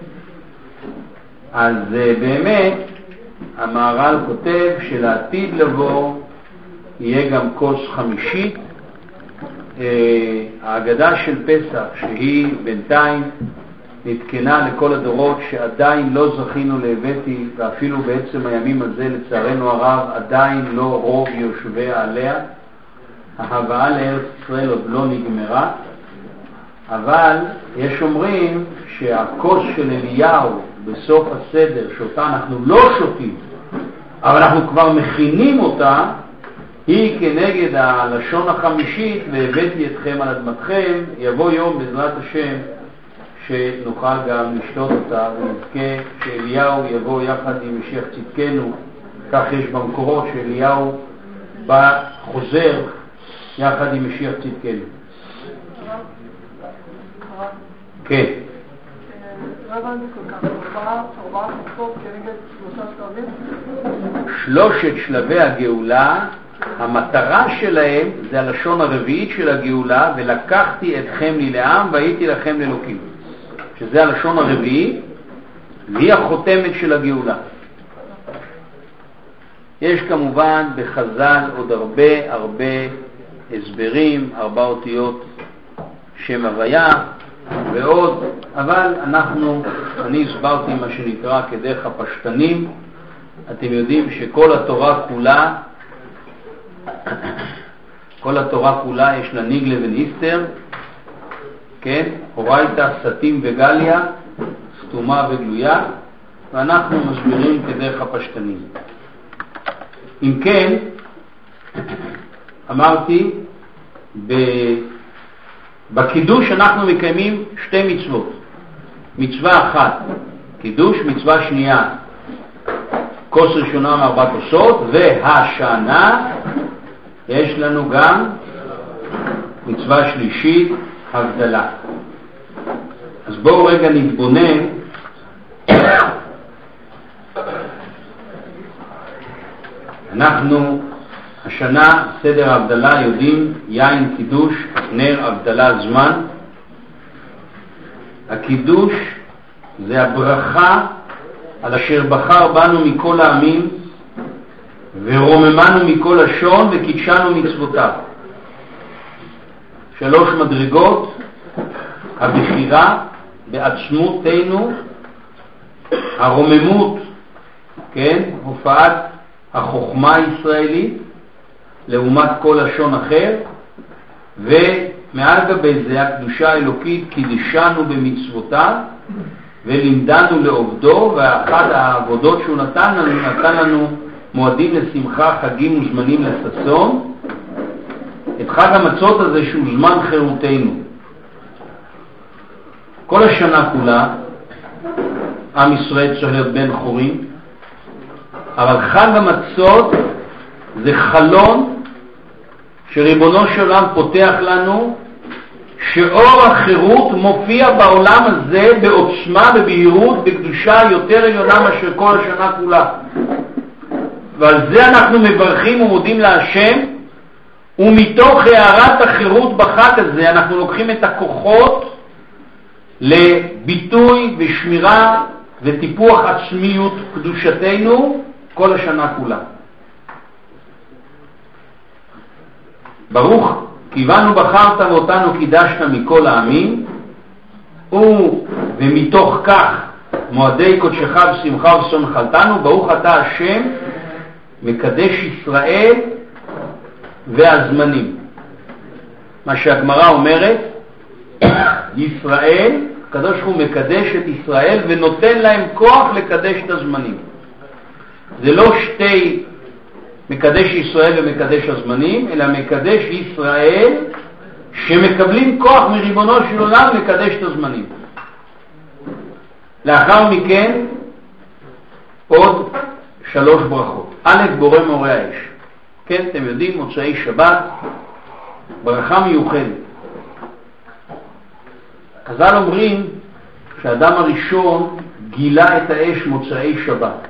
אז באמת המהר"ל כותב שלעתיד לבוא יהיה גם כוס חמישית. ההגדה של פסח שהיא בינתיים נתקנה לכל הדורות שעדיין לא זכינו להבאתי, ואפילו בעצם הימים הזה לצערנו הרב עדיין לא רוב יושביה עליה. ההבאה לארץ ישראל עוד לא נגמרה, אבל יש אומרים שהכוס של אליהו בסוף הסדר, שאותה אנחנו לא שותים אבל אנחנו כבר מכינים אותה, היא כנגד הלשון החמישית, והבאתי אתכם על אדמתכם. יבוא יום בעזרת השם שנוכל גם לשתות אותה, ונזכה שאליהו יבוא יחד עם משיח צדקנו. כך יש במקורות שאליהו בא חוזר יחד עם משיח צדקנו. כן. שלושת שלבי הגאולה, המטרה שלהם זה הלשון הרביעית של הגאולה, ולקחתי אתכם לי לעם והייתי לכם לאלוקים, שזה הלשון הרביעי, והיא החותמת של הגאולה. יש כמובן בחז"ל עוד הרבה הרבה הסברים, ארבע אותיות שם הוויה ועוד, אבל אנחנו, אני הסברתי מה שנקרא כדרך הפשטנים. אתם יודעים שכל התורה כולה, כל התורה כולה יש לה ניגלה וניסתר, כן? אורייתא סתים וגליה, סתומה וגלויה, ואנחנו מסבירים כדרך הפשטנים. אם כן, אמרתי, בקידוש אנחנו מקיימים שתי מצוות. מצווה אחת, קידוש, מצווה שנייה, כוס ראשונה מארבע כוסות, והשנה יש לנו גם מצווה שלישית, הבדלה. אז בואו רגע נתבונן אנחנו השנה סדר הבדלה יודעים יין קידוש, נר הבדלה זמן. הקידוש זה הברכה על אשר בחר בנו מכל העמים ורוממנו מכל לשון וקידשנו מצוותיו. שלוש מדרגות, הבחירה בעצמותנו, הרוממות, כן, הופעת החוכמה הישראלית לעומת כל לשון אחר, ומעל גבי זה הקדושה האלוקית קידשנו במצוותיו ולימדנו לעובדו, ואחת העבודות שהוא נתן לנו, נתן לנו מועדים לשמחה, חגים וזמנים לששון, את חג המצות הזה שהוא זמן חירותנו. כל השנה כולה עם ישראל צריך להיות בן חורים, אבל חג המצות זה חלון שריבונו של עולם פותח לנו, שאור החירות מופיע בעולם הזה בעוצמה, בבהירות, בקדושה יותר עליונה מאשר כל השנה כולה. ועל זה אנחנו מברכים ומודים להשם, ומתוך הערת החירות בחג הזה אנחנו לוקחים את הכוחות לביטוי ושמירה וטיפוח עצמיות קדושתנו כל השנה כולה. ברוך כי בנו בחרת ואותנו קידשת מכל העמים, ומתוך כך מועדי קודשך ושמחה וששון חלתנו. ברוך אתה השם מקדש ישראל והזמנים. מה שהגמרא אומרת, ישראל, הקדוש הוא מקדש את ישראל ונותן להם כוח לקדש את הזמנים. זה לא שתי מקדש ישראל ומקדש הזמנים, אלא מקדש ישראל שמקבלים כוח מריבונו של עולם לקדש את הזמנים. לאחר מכן עוד שלוש ברכות. א', בורא מורה האש. כן, אתם יודעים, מוצאי שבת, ברכה מיוחדת. חז"ל אומרים שהאדם הראשון גילה את האש מוצאי שבת.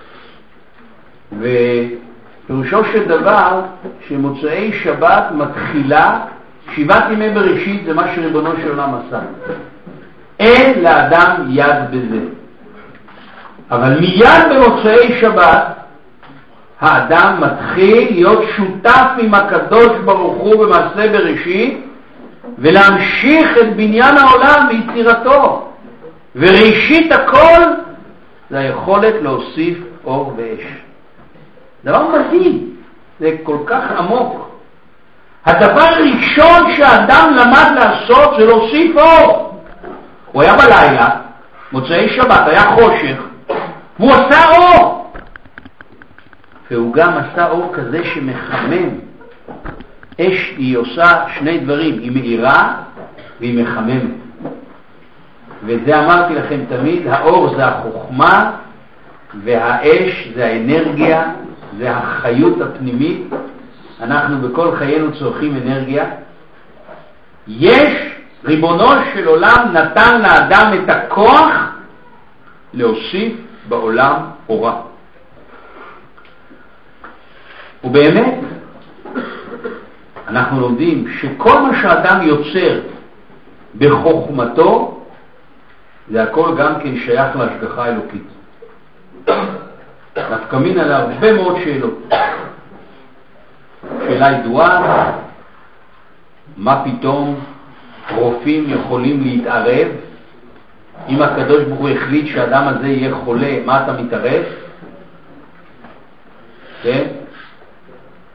ופירושו של דבר שמוצאי שבת מתחילה, שבעת ימי בראשית זה מה שריבונו של עולם עשה. אין לאדם יד בזה. אבל מיד במוצאי שבת האדם מתחיל להיות שותף עם הקדוש ברוך הוא במעשה בראשית, ולהמשיך את בניין העולם ויצירתו. וראשית הכל זה היכולת להוסיף אור ואש. דבר מדהים, זה כל כך עמוק. הדבר הראשון שהאדם למד לעשות זה להוסיף אור. הוא היה בלילה, מוצאי שבת, היה חושך, והוא עשה אור. והוא גם עשה אור כזה שמחמם. אש היא עושה שני דברים, היא מאירה והיא מחממת. וזה אמרתי לכם תמיד, האור זה החוכמה והאש זה האנרגיה, זה החיות הפנימית. אנחנו בכל חיינו צורכים אנרגיה. יש, ריבונו של עולם נתן לאדם את הכוח להוסיף בעולם אורה. ובאמת אנחנו לומדים שכל מה שאדם יוצר בחוכמתו זה הכל גם כן שייך להשגחה האלוקית. נפקא מינה להרבה מאוד שאלות. שאלה ידועה, מה פתאום רופאים יכולים להתערב? אם הקדוש ברוך הוא החליט שהאדם הזה יהיה חולה, מה אתה מתערב? כן?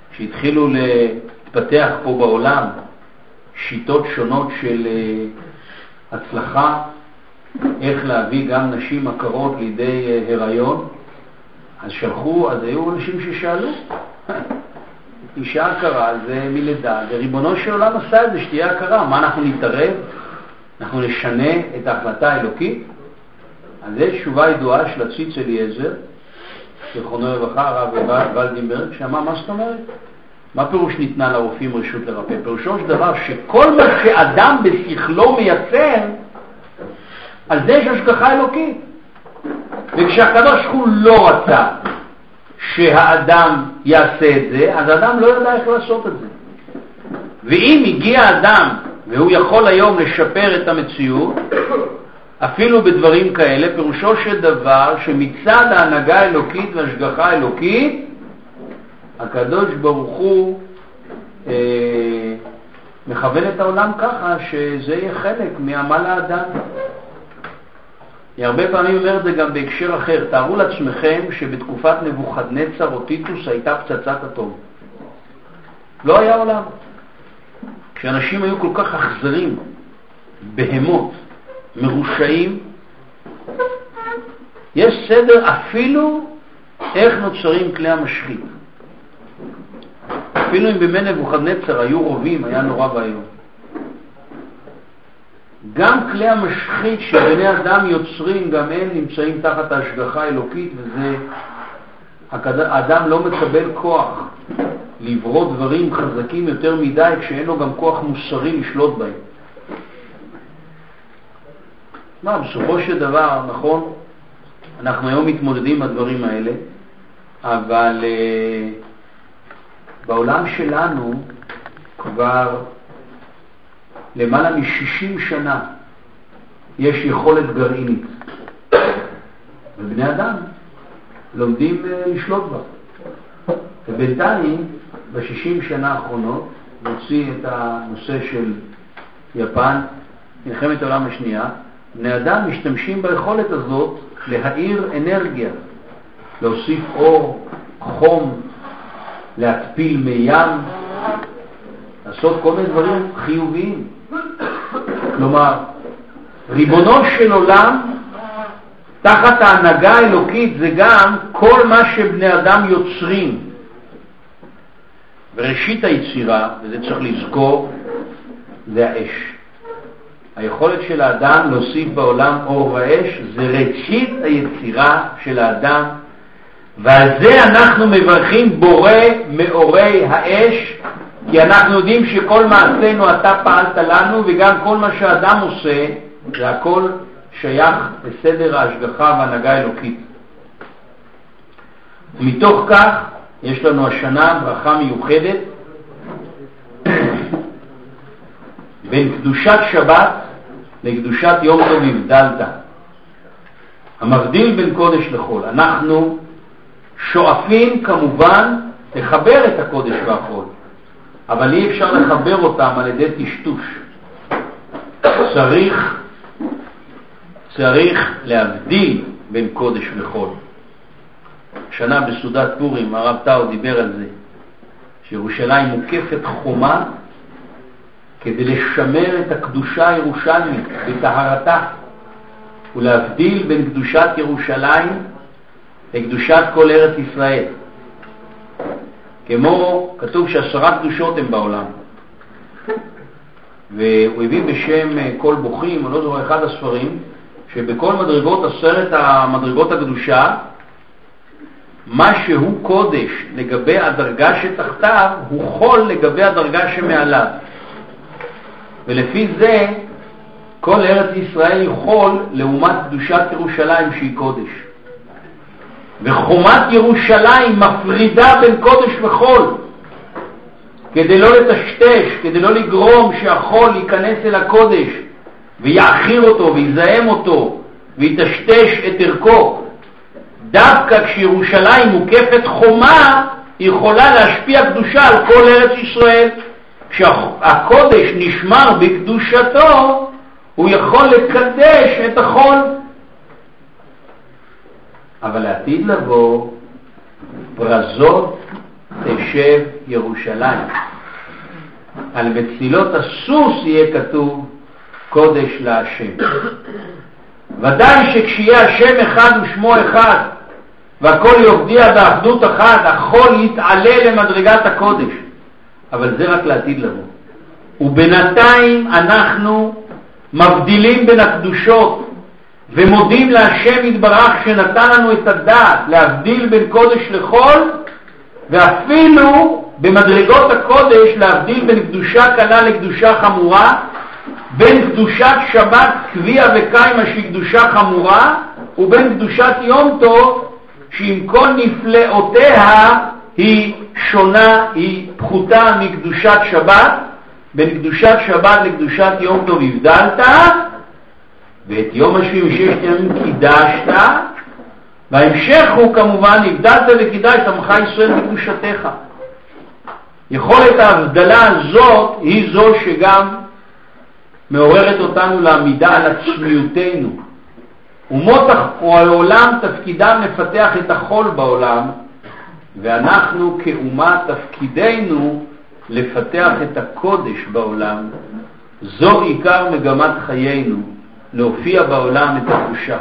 שהתחילו להתפתח פה בעולם שיטות שונות של הצלחה, איך להביא גם נשים עקרות לידי הריון. אז שלחו, אז היו אנשים ששאלו, אישה עקרה זה מלידה, וריבונו של עולם עשה את זה שתהיה עקרה, מה אנחנו נתערב? אנחנו נשנה את ההחלטה האלוקית? אז זו תשובה ידועה של הציץ אליעזר, זכרונו לברכה, הרב ולדנברג, שאמר, מה זאת אומרת? מה פירוש ניתנה לרופאים רשות לרפא? פירושו של דבר שכל מה שאדם בשכלו מייצר, על זה יש השגחה אלוקית. וכשהקדוש הוא לא רצה שהאדם יעשה את זה, אז האדם לא יודע איך לעשות את זה. ואם הגיע האדם והוא יכול היום לשפר את המציאות, אפילו בדברים כאלה, פירושו של דבר שמצד ההנהגה האלוקית והשגחה האלוקית, הקדוש ברוך הוא אה, מכוון את העולם ככה שזה יהיה חלק מעמל האדם. אני הרבה פעמים אומר את זה גם בהקשר אחר. תארו לעצמכם שבתקופת נבוכדנצר או טיטוס הייתה פצצת אטום. לא היה עולם. כשאנשים היו כל כך אכזרים, בהמות, מרושעים, יש סדר אפילו איך נוצרים כלי המשחית. אפילו אם בימי נבוכדנצר היו רובים, היה נורא ואיום. גם כלי המשחית שבני אדם יוצרים, גם הם נמצאים תחת ההשגחה האלוקית, וזה, האדם לא מקבל כוח לברוא דברים חזקים יותר מדי, כשאין לו גם כוח מוסרי לשלוט בהם. מה, בסופו של דבר, נכון, אנחנו היום מתמודדים עם הדברים האלה, אבל uh, בעולם שלנו כבר למעלה מ-שישים שנה יש יכולת גרעינית. ובני אדם לומדים uh, לשלוט בה. ובינתיים, ב-שישים שנה האחרונות, נוציא את הנושא של יפן, מלחמת העולם השנייה, בני אדם משתמשים ביכולת הזאת להאיר אנרגיה, להוסיף אור, חום, להתפיל מים, לעשות כל מיני דברים חיוביים. כלומר, ריבונו של עולם, תחת ההנהגה האלוקית, זה גם כל מה שבני אדם יוצרים. בראשית היצירה, וזה צריך לזכור, זה האש. היכולת של האדם להוסיף בעולם אור ואש זה ראשית היצירה של האדם, ועל זה אנחנו מברכים בורא מאורי האש, כי אנחנו יודעים שכל מעשינו אתה פעלת לנו, וגם כל מה שהאדם עושה זה הכל שייך לסדר ההשגחה וההנהגה האלוקית. ומתוך כך יש לנו השנה ברכה מיוחדת בין קדושת שבת לקדושת יום טוב הבדלת, המבדיל בין קודש לחול. אנחנו שואפים כמובן לחבר את הקודש והחול, אבל אי אפשר לחבר אותם על ידי טשטוש. צריך צריך להבדיל בין קודש לחול. שנה בסעודת פורים הרב טאו דיבר על זה, שירושלים מוקפת חומה כדי לשמר את הקדושה הירושלמית בטהרתה, ולהבדיל בין קדושת ירושלים לקדושת כל ארץ ישראל. כמו כתוב שעשרה קדושות הם בעולם, והוא הביא בשם כל בוכים, אני לא זוכר, אחד הספרים, שבכל מדרגות, עשרת המדרגות הקדושה, מה שהוא קודש לגבי הדרגה שתחתיו, הוא חול לגבי הדרגה שמעליו. ולפי זה, כל ארץ ישראל היא חול לעומת קדושת ירושלים שהיא קודש. וחומת ירושלים מפרידה בין קודש וחול, כדי לא לטשטש, כדי לא לגרום שהחול ייכנס אל הקודש ויעכיר אותו ויזהם אותו ויטשטש את ערכו. דווקא כשירושלים מוקפת חומה, היא יכולה להשפיע קדושה על כל ארץ ישראל. כשהקודש נשמר בקדושתו, הוא יכול לקדש את החול. אבל לעתיד לבוא, ברזות תשב ירושלים. על מצילות הסוס יהיה כתוב, קודש להשם. ודאי שכשיהיה השם אחד ושמו אחד, והכל יובדיע באחדות אחת, הכל יתעלה למדרגת הקודש. אבל זה רק לעתיד לבוא. ובינתיים אנחנו מבדילים בין הקדושות, ומודים להשם יתברך שנתן לנו את הדעת להבדיל בין קודש לחול, ואפילו במדרגות הקודש להבדיל בין קדושה קלה לקדושה חמורה, בין קדושת שבת קביע וקיימה שהיא קדושה חמורה, ובין קדושת יום טוב שעם כל נפלאותיה היא שונה, היא פחותה מקדושת שבת. בין קדושת שבת לקדושת יום טוב הבדלת, ואת יום השביעי וששת ימים קידשת. וההמשך הוא כמובן הבדלת וקידשת עמך ישראל בקדושתך. יכולת ההבדלה הזאת היא זו שגם מעוררת אותנו לעמידה על עצמיותנו. אומות העולם תפקידם לפתח את החול בעולם, ואנחנו כאומה תפקידנו לפתח את הקודש בעולם. זו עיקר מגמת חיינו, להופיע בעולם את הקדושה.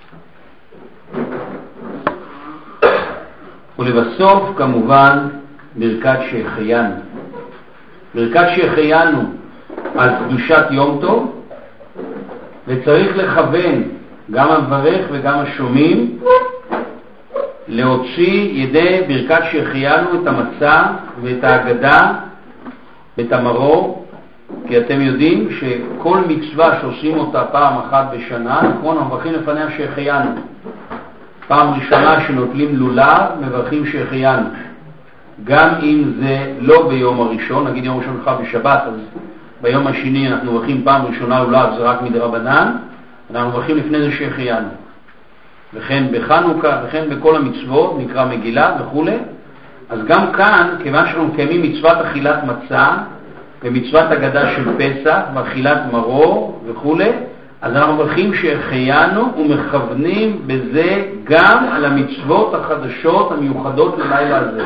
ולבסוף כמובן ברכת שהחיינו. ברכת שהחיינו על קדושת יום טוב, וצריך לכוון גם המברך וגם השומעים להוציא ידי ברכת שהחיינו את המצה ואת ההגדה ואת המרור, כי אתם יודעים שכל מצווה שעושים אותה פעם אחת בשנה, נכון, מברכים לפניה שהחיינו. פעם ראשונה שנוטלים לולב, מברכים שהחיינו. גם אם זה לא ביום הראשון, נגיד יום ראשון חל בשבת, אז ביום השני אנחנו מברכים פעם ראשונה לולב, זה רק מדרבנן, אנחנו מברכים לפני זה שהחיינו. וכן בחנוכה, וכן בכל המצוות, נקרא מגילה וכו'. אז גם כאן, כיוון שאנחנו מקיימים מצוות אכילת מצה, ומצוות הגדה של פסח, ואכילת מרור וכו', אז אנחנו מברכים שהחיינו ומכוונים בזה גם על המצוות החדשות המיוחדות ללילה הזה.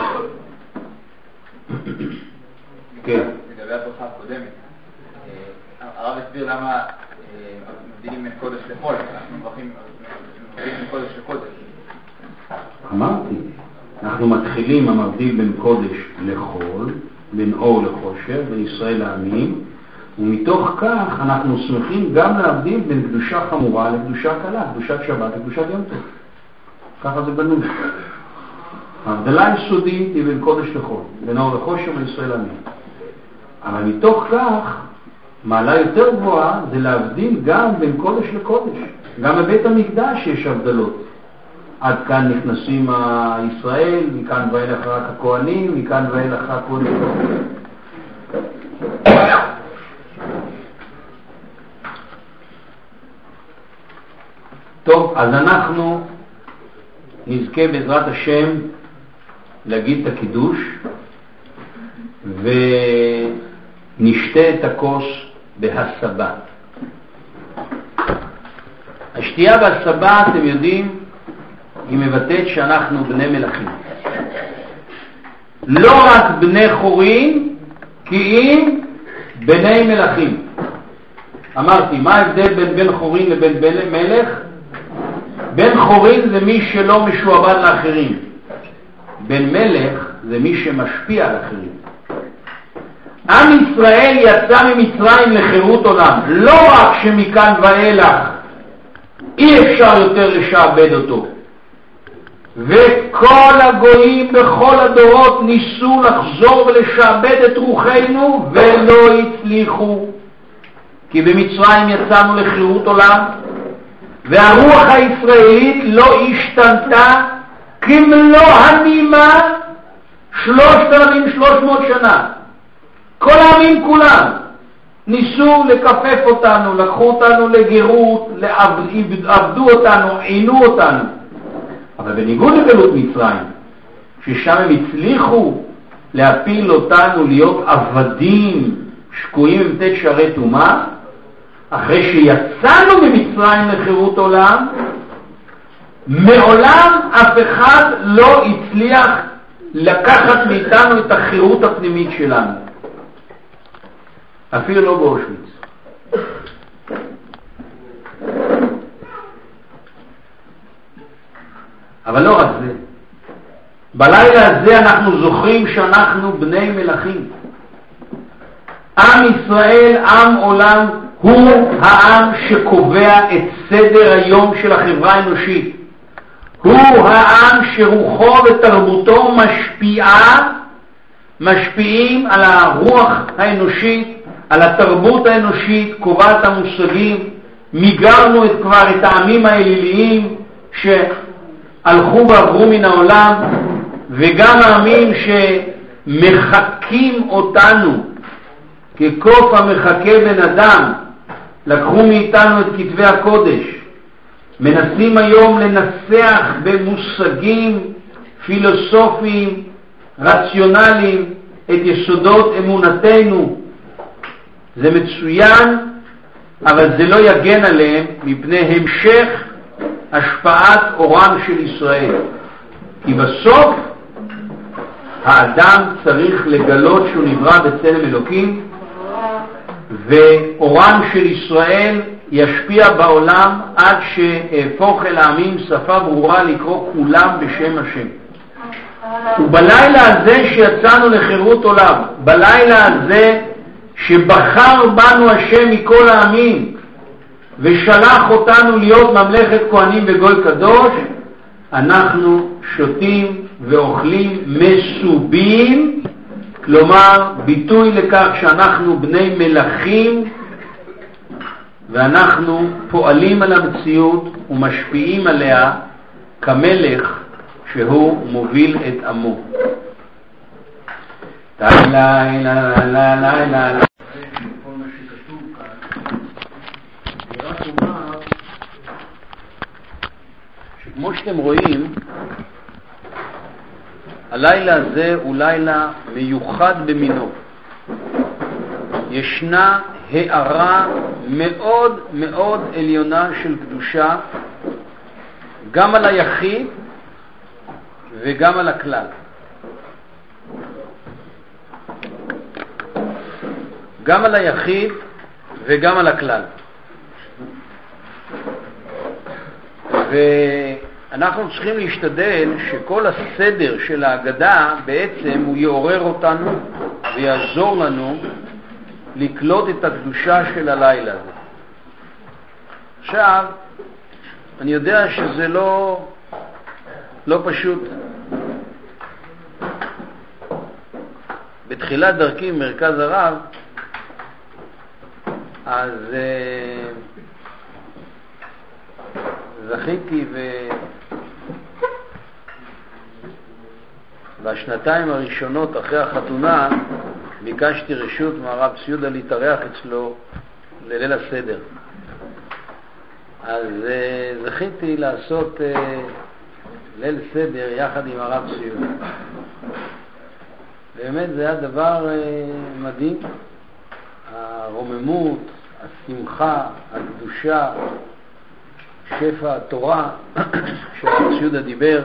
כן. לגבי הברכה הקודמת, הרב הסביר למה מבדילים בין קודש לחול, אנחנו מברכים בין קודש לקודש. אמרתי, אנחנו מתחילים המבדיל בין קודש לחול, בין אור לחושר, בין ישראל לעמים, ומתוך כך אנחנו שמחים גם להבדיל בין קדושה חמורה לקדושה קלה, קדושת שבת לקדושת יום טוב. ככה זה בנוי. ההבדלה היסודית היא בין קודש לחול, בין אור לחושר וישראל לעמים. אבל מתוך כך, מעלה יותר גבוהה זה להבדיל גם בין קודש לקודש. גם בבית המקדש יש הבדלות. עד כאן נכנסים הישראל, מכאן ואילך רק הכהנים, מכאן ואילך רק הכהנים. טוב, אז אנחנו נזכה בעזרת השם להגיד את הקידוש, ונשתה את הכוס בהסבה. השתייה בהסבה, אתם יודעים, היא מבטאת שאנחנו בני מלכים. לא רק בני חורין, כי אם בני מלכים. אמרתי, מה ההבדל בין בן חורין לבין בן מלך? בן חורין זה מי שלא משועבד לאחרים. בן מלך זה מי שמשפיע על אחרים. עם ישראל יצא ממצרים לחירות עולם. לא רק שמכאן ואילך אי אפשר יותר לשעבד אותו. וכל הגויים בכל הדורות ניסו לחזור ולשעבד את רוחנו ולא הצליחו. כי במצרים יצאנו לחירות עולם, והרוח הישראלית לא השתנתה כמלוא הנימה שלושת אלפים ושלוש מאות שנה. כל העמים כולם ניסו לקפף אותנו, לקחו אותנו לגירות, עבדו אותנו, עינו אותנו. אבל בניגוד לגלות מצרים, ששם הם הצליחו להפיל אותנו להיות עבדים שקועים עם תת שערי טומאה, אחרי שיצאנו ממצרים לחירות עולם, מעולם אף אחד לא הצליח לקחת מאיתנו את החירות הפנימית שלנו. אפילו לא באושוויץ. אבל לא רק זה. בלילה הזה אנחנו זוכרים שאנחנו בני מלכים. עם ישראל, עם עולם, הוא העם שקובע את סדר היום של החברה האנושית. הוא העם שרוחו ותרבותו משפיעה, משפיעים על הרוח האנושית, על התרבות האנושית, קובעת המושגים. מיגרנו את כבר את העמים האליליים שהלכו ועברו מן העולם, וגם העמים שמחקים אותנו כקוף המחכה בן אדם, לקחו מאיתנו את כתבי הקודש, מנסים היום לנסח במושגים פילוסופיים, רציונליים, את יסודות אמונתנו. זה מצוין, אבל זה לא יגן עליהם מפני המשך השפעת אורם של ישראל. כי בסוף האדם צריך לגלות שהוא נברא בצלם אלוקים, ואורם של ישראל ישפיע בעולם עד שהפוך אל העמים שפה ברורה לקרוא כולם בשם השם. ובלילה הזה שיצאנו לחירות עולם, בלילה הזה שבחר בנו השם מכל העמים ושלח אותנו להיות ממלכת כהנים וגוי קדוש, אנחנו שותים ואוכלים מסובים, כלומר ביטוי לכך שאנחנו בני מלכים ואנחנו פועלים על המציאות ומשפיעים עליה כמלך שהוא מוביל את עמו. לילה לילה לילה לילה כל מה שכתוב כאן, אני רק אומר שכמו שאתם רואים, הלילה הזה הוא לילה מיוחד במינו. ישנה הערה מאוד מאוד עליונה של קדושה גם על היחיד וגם על הכלל. גם על היחיד וגם על הכלל. ואנחנו צריכים להשתדל שכל הסדר של ההגדה בעצם הוא יעורר אותנו ויעזור לנו לקלוט את הקדושה של הלילה הזה. עכשיו, אני יודע שזה לא, לא פשוט. בתחילת דרכי מרכז הרב, אז uh, זכיתי ו... בשנתיים הראשונות אחרי החתונה ביקשתי רשות מהרב ציודה להתארח אצלו לליל הסדר. אז uh, זכיתי לעשות uh, ליל סדר יחד עם הרב ציודה. באמת זה היה דבר uh, מדהים. הרוממות, השמחה, הקדושה, שפע התורה שהרב ציודה דיבר,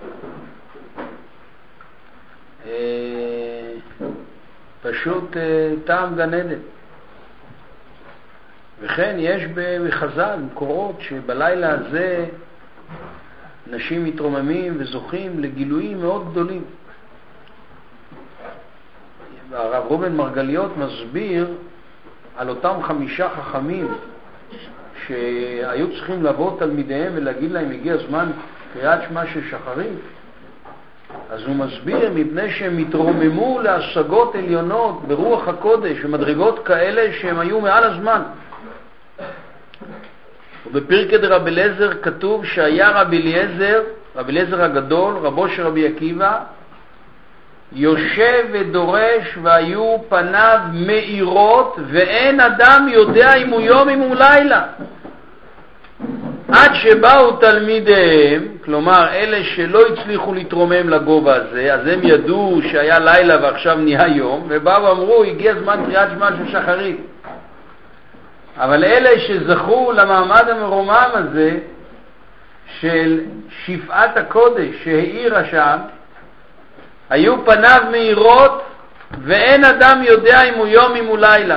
פשוט טעם גן עדן. וכן יש בחז"ל מקורות שבלילה הזה נשים מתרוממים וזוכים לגילויים מאוד גדולים. הרב רובן מרגליות מסביר על אותם חמישה חכמים שהיו צריכים לבוא תלמידיהם ולהגיד להם הגיע זמן קריאת שמע של שחרית. אז הוא מסביר מפני שהם התרוממו להשגות עליונות ברוח הקודש ומדרגות כאלה שהם היו מעל הזמן. ובפרקי דרבי אליעזר כתוב שהיה רבי אליעזר, רבי אליעזר הגדול, רבו של רבי עקיבא, יושב ודורש והיו פניו מאירות ואין אדם יודע אם הוא יום אם הוא לילה. עד שבאו תלמידיהם, כלומר אלה שלא הצליחו להתרומם לגובה הזה, אז הם ידעו שהיה לילה ועכשיו נהיה יום, ובאו ואמרו הגיע זמן קריאת שמע של שחרית. אבל אלה שזכו למעמד המרומם הזה של שפעת הקודש שהאירה שם, היו פניו מאירות ואין אדם יודע אם הוא יום אם הוא לילה.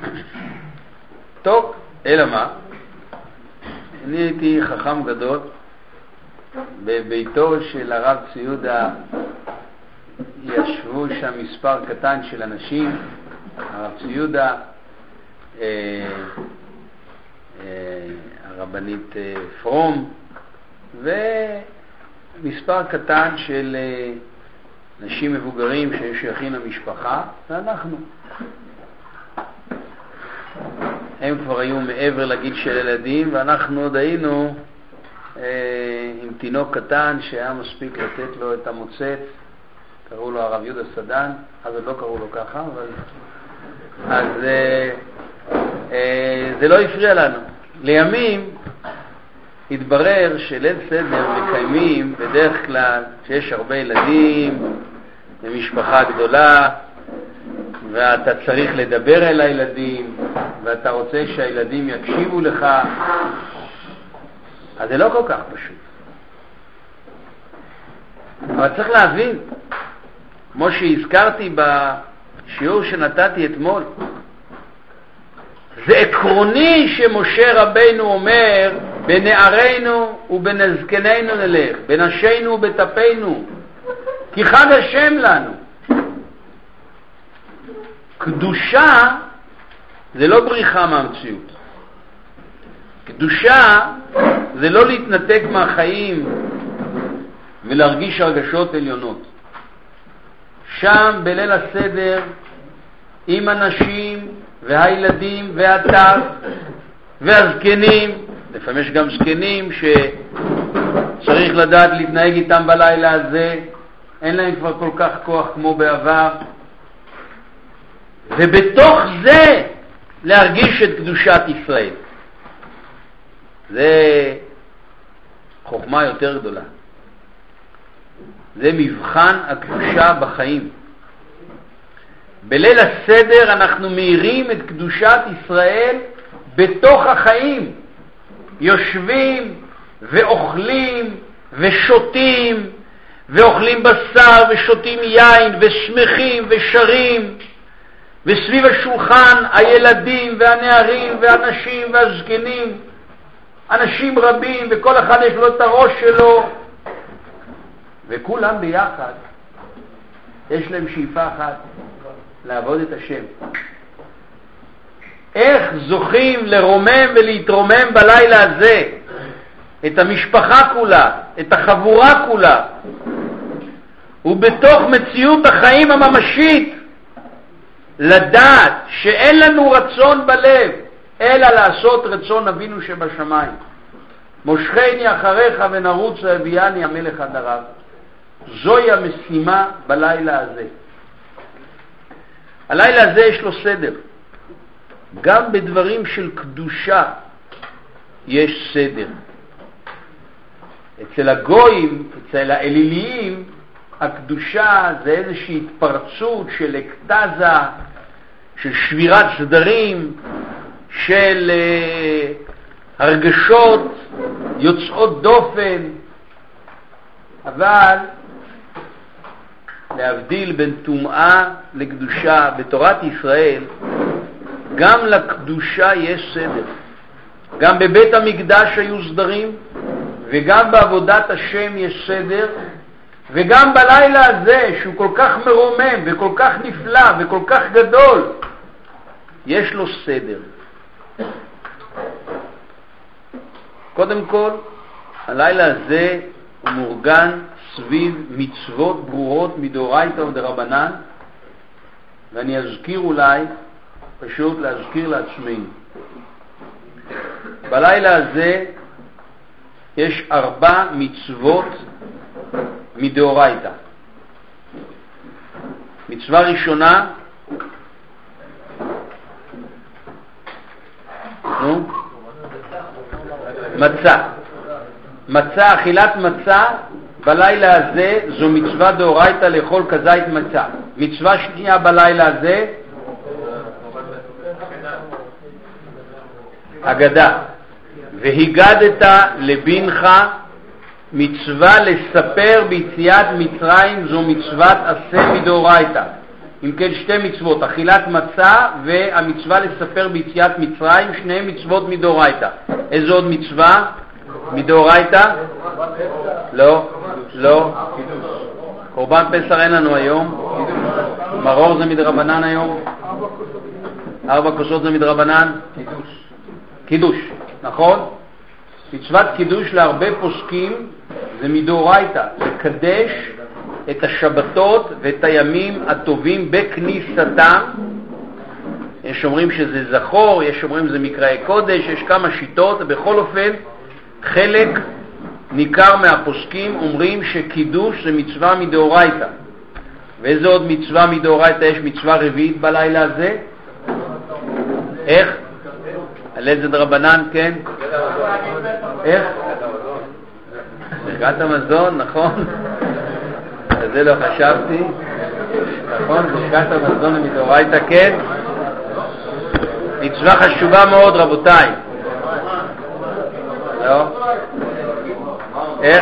טוב, אלא מה? אני הייתי חכם גדול בביתו של הרב צבי יהודה ישבו שם מספר קטן של אנשים, הרב צבי יהודה, אה, אה, הרבנית אה, פרום, ומספר קטן של אה, אנשים מבוגרים ששייכים למשפחה, ואנחנו. הם כבר היו מעבר לגיל של ילדים, ואנחנו עוד היינו אה, עם תינוק קטן שהיה מספיק לתת לו את המוצץ, קראו לו הרב יהודה סדן, אז עוד לא קראו לו ככה, אבל... אז אה, אה, זה לא הפריע לנו. לימים התברר שליל סדר מקיימים בדרך כלל שיש הרבה ילדים, במשפחה גדולה, ואתה צריך לדבר אל הילדים, ואתה רוצה שהילדים יקשיבו לך, אז זה לא כל כך פשוט. אבל צריך להבין, כמו שהזכרתי בשיעור שנתתי אתמול, זה עקרוני שמשה רבינו אומר, בנערינו ובנזקנינו נלך, בנשינו ובטפינו, כי חג השם לנו. קדושה זה לא בריחה מהמציאות. קדושה זה לא להתנתק מהחיים ולהרגיש הרגשות עליונות. שם בליל הסדר עם הנשים והילדים והטף והזקנים, לפעמים יש גם זקנים שצריך לדעת להתנהג איתם בלילה הזה, אין להם כבר כל כך כוח כמו בעבר, ובתוך זה להרגיש את קדושת ישראל. זה חוכמה יותר גדולה. זה מבחן הקדושה בחיים. בליל הסדר אנחנו מאירים את קדושת ישראל בתוך החיים. יושבים ואוכלים ושותים, ואוכלים בשר ושותים יין ושמחים ושרים, וסביב השולחן הילדים והנערים והנשים והזקנים, אנשים רבים, וכל אחד יש לו את הראש שלו, וכולם ביחד יש להם שאיפה אחת, לעבוד את השם. איך זוכים לרומם ולהתרומם בלילה הזה את המשפחה כולה, את החבורה כולה, ובתוך מציאות החיים הממשית לדעת שאין לנו רצון בלב אלא לעשות רצון אבינו שבשמיים. מושכני אחריך ונרוץ והביאני המלך עד ערב. זוהי המשימה בלילה הזה. הלילה הזה יש לו סדר. גם בדברים של קדושה יש סדר. אצל הגויים, אצל האליליים, הקדושה זה איזושהי התפרצות של אקטזה, של שבירת סדרים, של uh, הרגשות יוצאות דופן. אבל להבדיל בין טומאה לקדושה בתורת ישראל, גם לקדושה יש סדר. גם בבית המקדש היו סדרים, וגם בעבודת השם יש סדר, וגם בלילה הזה שהוא כל כך מרומם וכל כך נפלא וכל כך גדול, יש לו סדר. קודם כל, הלילה הזה הוא מאורגן סביב מצוות ברורות מדאורייתא ודרבנן, ואני אזכיר אולי, פשוט להזכיר לעצמנו. בלילה הזה יש ארבע מצוות מדאורייתא. מצווה ראשונה, נו, מצה. מצה, אכילת מצה בלילה הזה זו מצווה דאורייתא לאכול כזית מצה. מצווה שנייה בלילה הזה, אגדה. והיגדת לבנך, מצווה לספר ביציאת מצרים, זו מצוות עשה מדאורייתא. אם כן, שתי מצוות, אכילת מצה והמצווה לספר ביציאת מצרים, שניהם מצוות מדאורייתא. איזו עוד מצווה מדאורייתא? לא, לא. קורבן פסח אין לנו היום. מרור זה מדרבנן היום. ארבע כוסות זה מדרבנן. קידוש. קידוש, נכון? מצוות קידוש להרבה פוסקים זה מדאורייתא, לקדש את השבתות ואת הימים הטובים בכניסתם. יש אומרים שזה זכור, יש אומרים שזה מקראי קודש, יש כמה שיטות. בכל אופן, חלק ניכר מהפוסקים אומרים שקידוש זה מצווה מדאורייתא. ואיזה עוד מצווה מדאורייתא? יש מצווה רביעית בלילה הזה. איך? הלל זה דרבנן, כן? איך? ברכת המזון, נכון? על זה לא חשבתי. נכון, ברכת המזון מדאורייתא, כן? מצווה חשובה מאוד, רבותיי. לא? איך?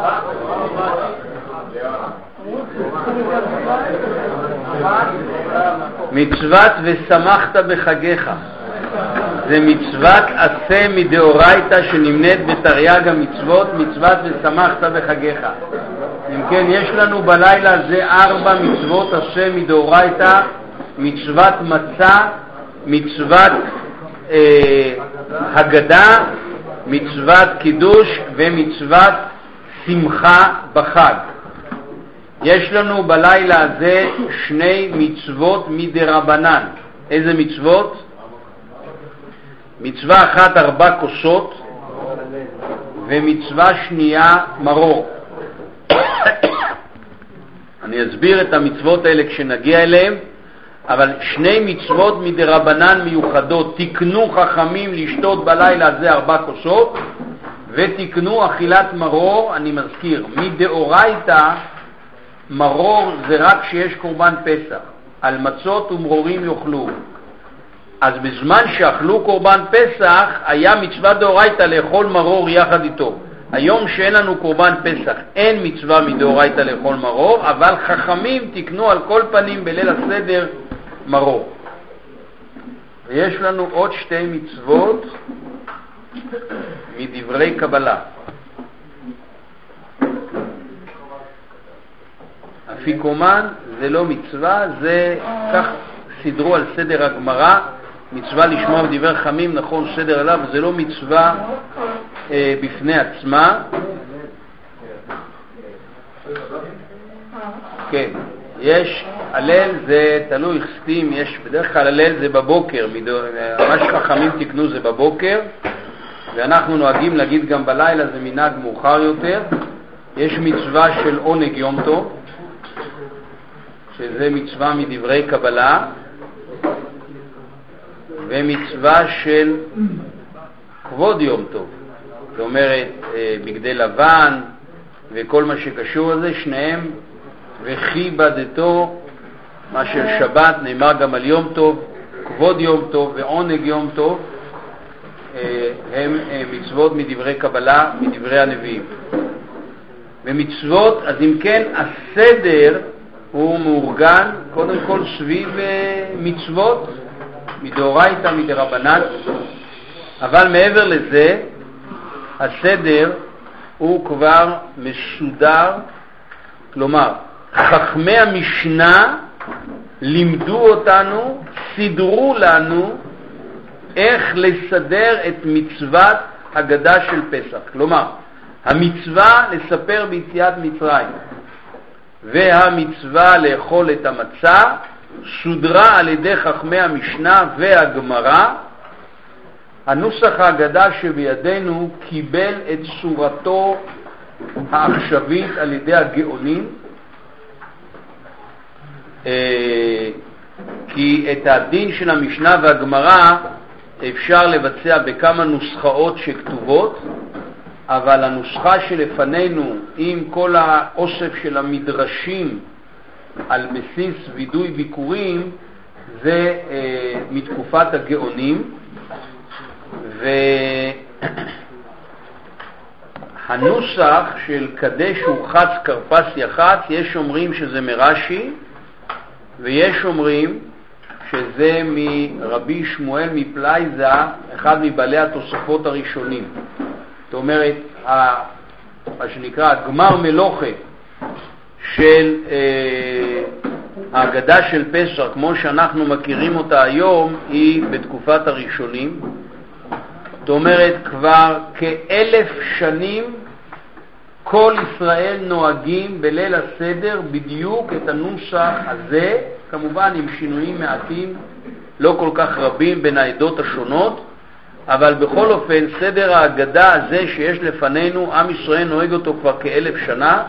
מצוות ושמחת בחגיך. זה מצוות עשה מדאורייתא שנמנית בתרי"ג המצוות, מצוות ושמחת בחגיך. אם כן, יש לנו בלילה הזה ארבע מצוות עשה מדאורייתא: מצוות מצה, מצוות אה, הגדה, מצוות קידוש ומצוות שמחה בחג. יש לנו בלילה הזה שני מצוות מדרבנן. איזה מצוות? מצווה אחת ארבע כוסות ומצווה שנייה מרור. אני אסביר את המצוות האלה כשנגיע אליהם, אבל שני מצוות מדרבנן מיוחדות: תקנו חכמים לשתות בלילה הזה ארבע כוסות, ותקנו אכילת מרור. אני מזכיר, מדאורייתא מרור זה רק שיש קורבן פסח, על מצות ומרורים יאכלו. אז בזמן שאכלו קורבן פסח היה מצווה דאורייתא לאכול מרור יחד איתו. היום שאין לנו קורבן פסח אין מצווה מדאורייתא לאכול מרור, אבל חכמים תקנו על כל פנים בליל הסדר מרור. ויש לנו עוד שתי מצוות מדברי קבלה. אפיקומן זה לא מצווה, זה כך סדרו על סדר הגמרא, מצווה לשמוע בדבר חמים, נכון, סדר עליו, זה לא מצווה אה, בפני עצמה. כן, יש הלל, זה תלוי חסטים, יש בדרך כלל הלל זה בבוקר, מה שחכמים תקנו זה בבוקר, ואנחנו נוהגים להגיד גם בלילה, זה מנהג מאוחר יותר. יש מצווה של עונג יום טוב, שזה מצווה מדברי קבלה, ומצווה של כבוד יום טוב, זאת אומרת בגדי לבן וכל מה שקשור לזה, שניהם וכיבדתו, מה של שבת נאמר גם על יום טוב, כבוד יום טוב ועונג יום טוב, הם מצוות מדברי קבלה, מדברי הנביאים. ומצוות, אז אם כן הסדר הוא מאורגן קודם כל סביב מצוות מדאורייתא מדרבנן, אבל מעבר לזה הסדר הוא כבר מסודר. כלומר, חכמי המשנה לימדו אותנו, סידרו לנו איך לסדר את מצוות הגדה של פסח. כלומר, המצווה לספר ביציאת מצרים והמצווה לאכול את המצה סודרה על ידי חכמי המשנה והגמרא. הנוסח ההגדה שבידינו קיבל את צורתו העכשווית על ידי הגאונים, כי את הדין של המשנה והגמרא אפשר לבצע בכמה נוסחאות שכתובות, אבל הנוסחה שלפנינו עם כל האוסף של המדרשים על בסיס וידוי ביקורים זה אה, מתקופת הגאונים, והנוסח של קדש ורחץ כרפס יחץ, יש אומרים שזה מרש"י ויש אומרים שזה מרבי שמואל מפלייזה, אחד מבעלי התוספות הראשונים. זאת אומרת, מה שנקרא גמר מלוכה של אה, ההגדה של פסח, כמו שאנחנו מכירים אותה היום, היא בתקופת הראשונים. זאת אומרת, כבר כאלף שנים כל ישראל נוהגים בליל הסדר בדיוק את הנוסח הזה, כמובן עם שינויים מעטים, לא כל כך רבים בין העדות השונות, אבל בכל אופן סדר ההגדה הזה שיש לפנינו, עם ישראל נוהג אותו כבר כאלף שנה,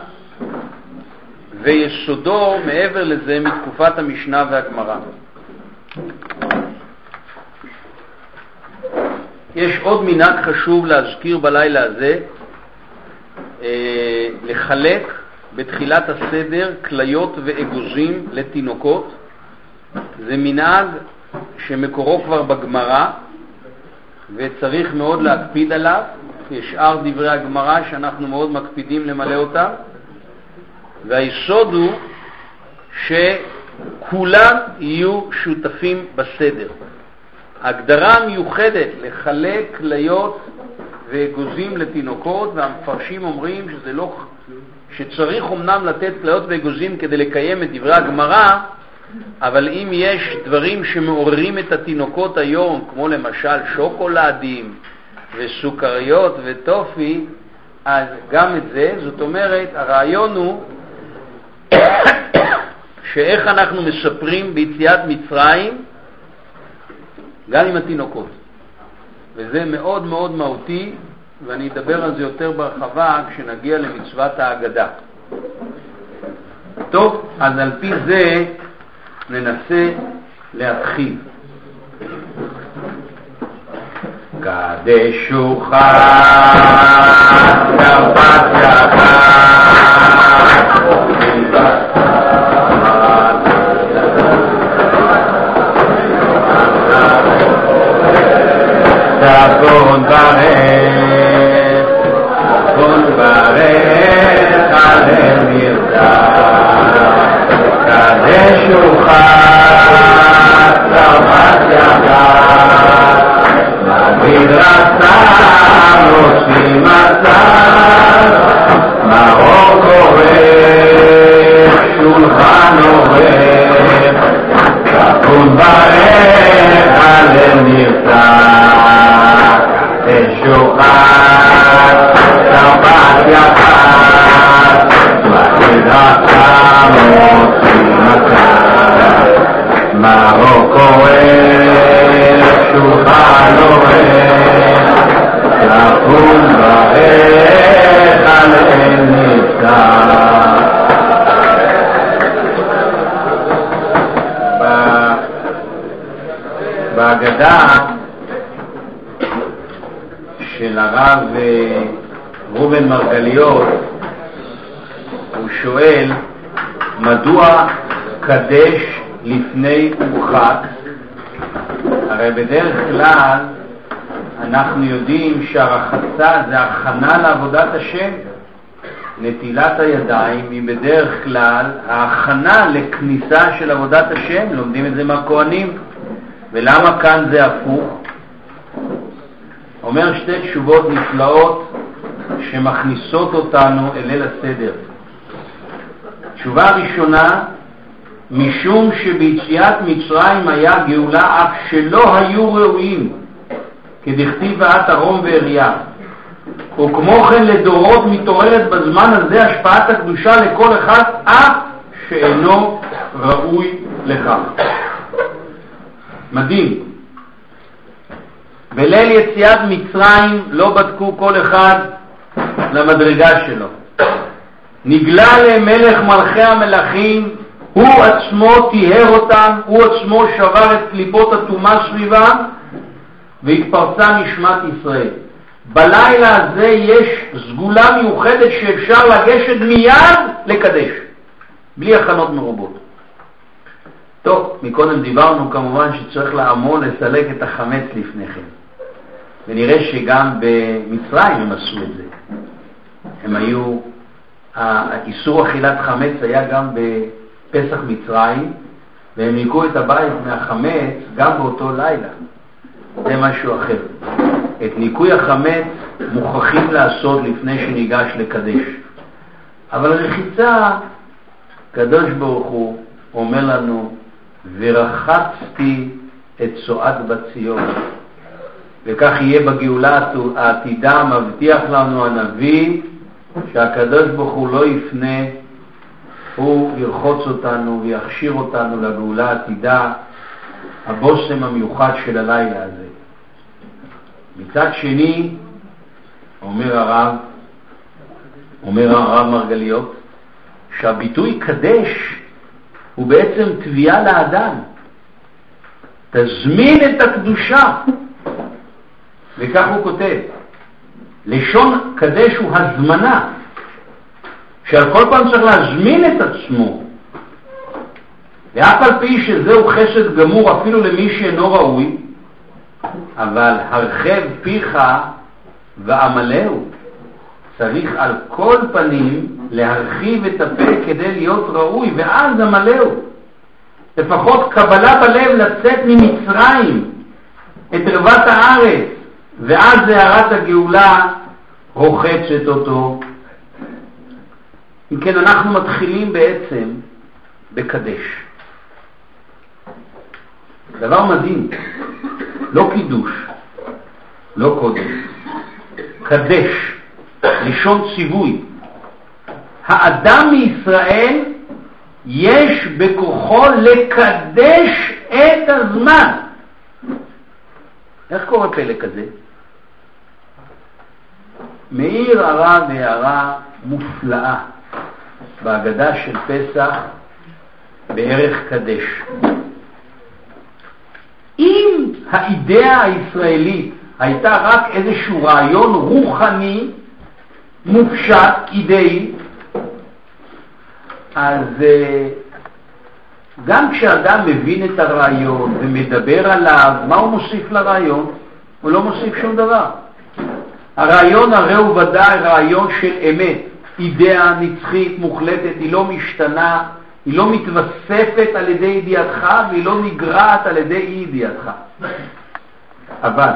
ויסודו מעבר לזה מתקופת המשנה והגמרא. יש עוד מנהג חשוב להזכיר בלילה הזה, אה, לחלק בתחילת הסדר כליות ואגוזים לתינוקות. זה מנהג שמקורו כבר בגמרא, וצריך מאוד להקפיד עליו, כשאר דברי הגמרא שאנחנו מאוד מקפידים למלא אותם. והיסוד הוא שכולם יהיו שותפים בסדר. ההגדרה המיוחדת לחלק כליות ואגוזים לתינוקות, והמפרשים אומרים שזה לא, שצריך אומנם לתת כליות ואגוזים כדי לקיים את דברי הגמרא, אבל אם יש דברים שמעוררים את התינוקות היום, כמו למשל שוקולדים וסוכריות וטופי, אז גם את זה, זאת אומרת, הרעיון הוא שאיך אנחנו מספרים ביציאת מצרים גם עם התינוקות. וזה מאוד מאוד מהותי, ואני אדבר על זה יותר ברחבה כשנגיע למצוות ההגדה. טוב, אז על פי זה ננסה להתחיל. קדשוך כפתך תקון ברך, תקון ברך עליהם ירצה, קדשוך כפתך מדרסה נושאים מצב, מאור קורא שולחן עורר, תקון ברך עליהם ירצה, שוחד שבת יחד מדרסה נושאים מצב, מאור קורא שולחן עורר, תקון ברך עליהם ירצה. בהגדה של הרב רובן מרגליות הוא שואל מדוע קדש לפני ורחק. הרי בדרך כלל אנחנו יודעים שהרחצה זה הכנה לעבודת השם. נטילת הידיים היא בדרך כלל ההכנה לכניסה של עבודת השם, לומדים את זה מהכהנים. ולמה כאן זה הפוך? אומר שתי תשובות נפלאות שמכניסות אותנו אל ליל הסדר. תשובה ראשונה, משום שביציאת מצרים היה גאולה אף שלא היו ראויים, כדכתיב ואת ארום ואריה. וכמו כן לדורות מתעוררת בזמן הזה השפעת הקדושה לכל אחד אף שאינו ראוי לכך. מדהים. בליל יציאת מצרים לא בדקו כל אחד למדרגה שלו. נגלה למלך מלכי המלכים, הוא עצמו תיהר אותם, הוא עצמו שבר את קליפות הטומאה סביבם, והתפרצה נשמת ישראל. בלילה הזה יש סגולה מיוחדת שאפשר לגשת מיד לקדש, בלי הכנות מרובות. טוב, מקודם דיברנו כמובן שצריך לעמול לסלק את החמץ לפני כן. ונראה שגם במצרים הם עשו את זה. הם היו, האיסור אכילת חמץ היה גם בפסח מצרים, והם ניקו את הבית מהחמץ גם באותו לילה. זה משהו אחר. את ניקוי החמץ מוכרחים לעשות לפני שניגש לקדש. אבל הרחיצה, קדוש ברוך הוא אומר לנו, ורחצתי את צועת בציון. וכך יהיה בגאולה העתידה, מבטיח לנו הנביא, שהקדוש ברוך הוא לא יפנה, הוא ירחוץ אותנו ויכשיר אותנו לגאולה העתידה, הבושם המיוחד של הלילה הזה. מצד שני, אומר הרב, אומר הרב מרגליות, שהביטוי קדש הוא בעצם תביעה לאדם. תזמין את הקדושה. וכך הוא כותב, לשון קדש הוא הזמנה, שעל כל פעם צריך להזמין את עצמו, ואף על פי שזהו חסד גמור אפילו למי שאינו ראוי, אבל הרחב פיך ועמלהו, צריך על כל פנים להרחיב את הפה כדי להיות ראוי, ואז עמלהו, לפחות קבלה בלב לצאת ממצרים, את ערוות הארץ, ואז זהרת הגאולה רוחצת אותו. אם כן, אנחנו מתחילים בעצם בקדש. דבר מדהים, לא קידוש, לא קודש, קדש, לשון ציווי. האדם מישראל יש בכוחו לקדש את הזמן. איך קורה פלא כזה? מאיר הרב הערה מופלאה בהגדה של פסח בערך קדש. אם האידאה הישראלית הייתה רק איזשהו רעיון רוחני מופשט, אידאי, אז גם כשאדם מבין את הרעיון ומדבר עליו, מה הוא מוסיף לרעיון? הוא לא מוסיף שום דבר. הרעיון הרי הוא ודאי רעיון של אמת, אידאה נצחית מוחלטת, היא לא משתנה, היא לא מתווספת על ידי ידיעתך והיא לא נגרעת על ידי אי ידיעתך. אבל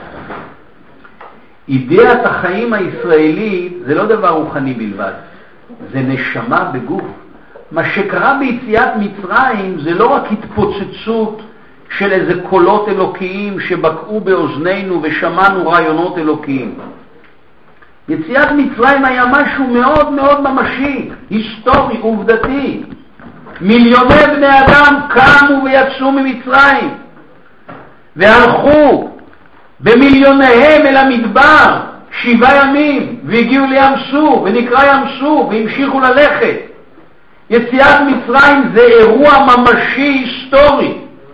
אידאת החיים הישראלית זה לא דבר רוחני בלבד, זה נשמה בגוף. מה שקרה ביציאת מצרים זה לא רק התפוצצות של איזה קולות אלוקיים שבקעו באוזנינו ושמענו רעיונות אלוקיים. יציאת מצרים היה משהו מאוד מאוד ממשי, היסטורי, עובדתי. מיליוני בני אדם קמו ויצאו ממצרים והלכו במיליוניהם אל המדבר שבעה ימים והגיעו לים סוף ונקרא ים סוף והמשיכו ללכת. יציאת מצרים זה אירוע ממשי היסטורי,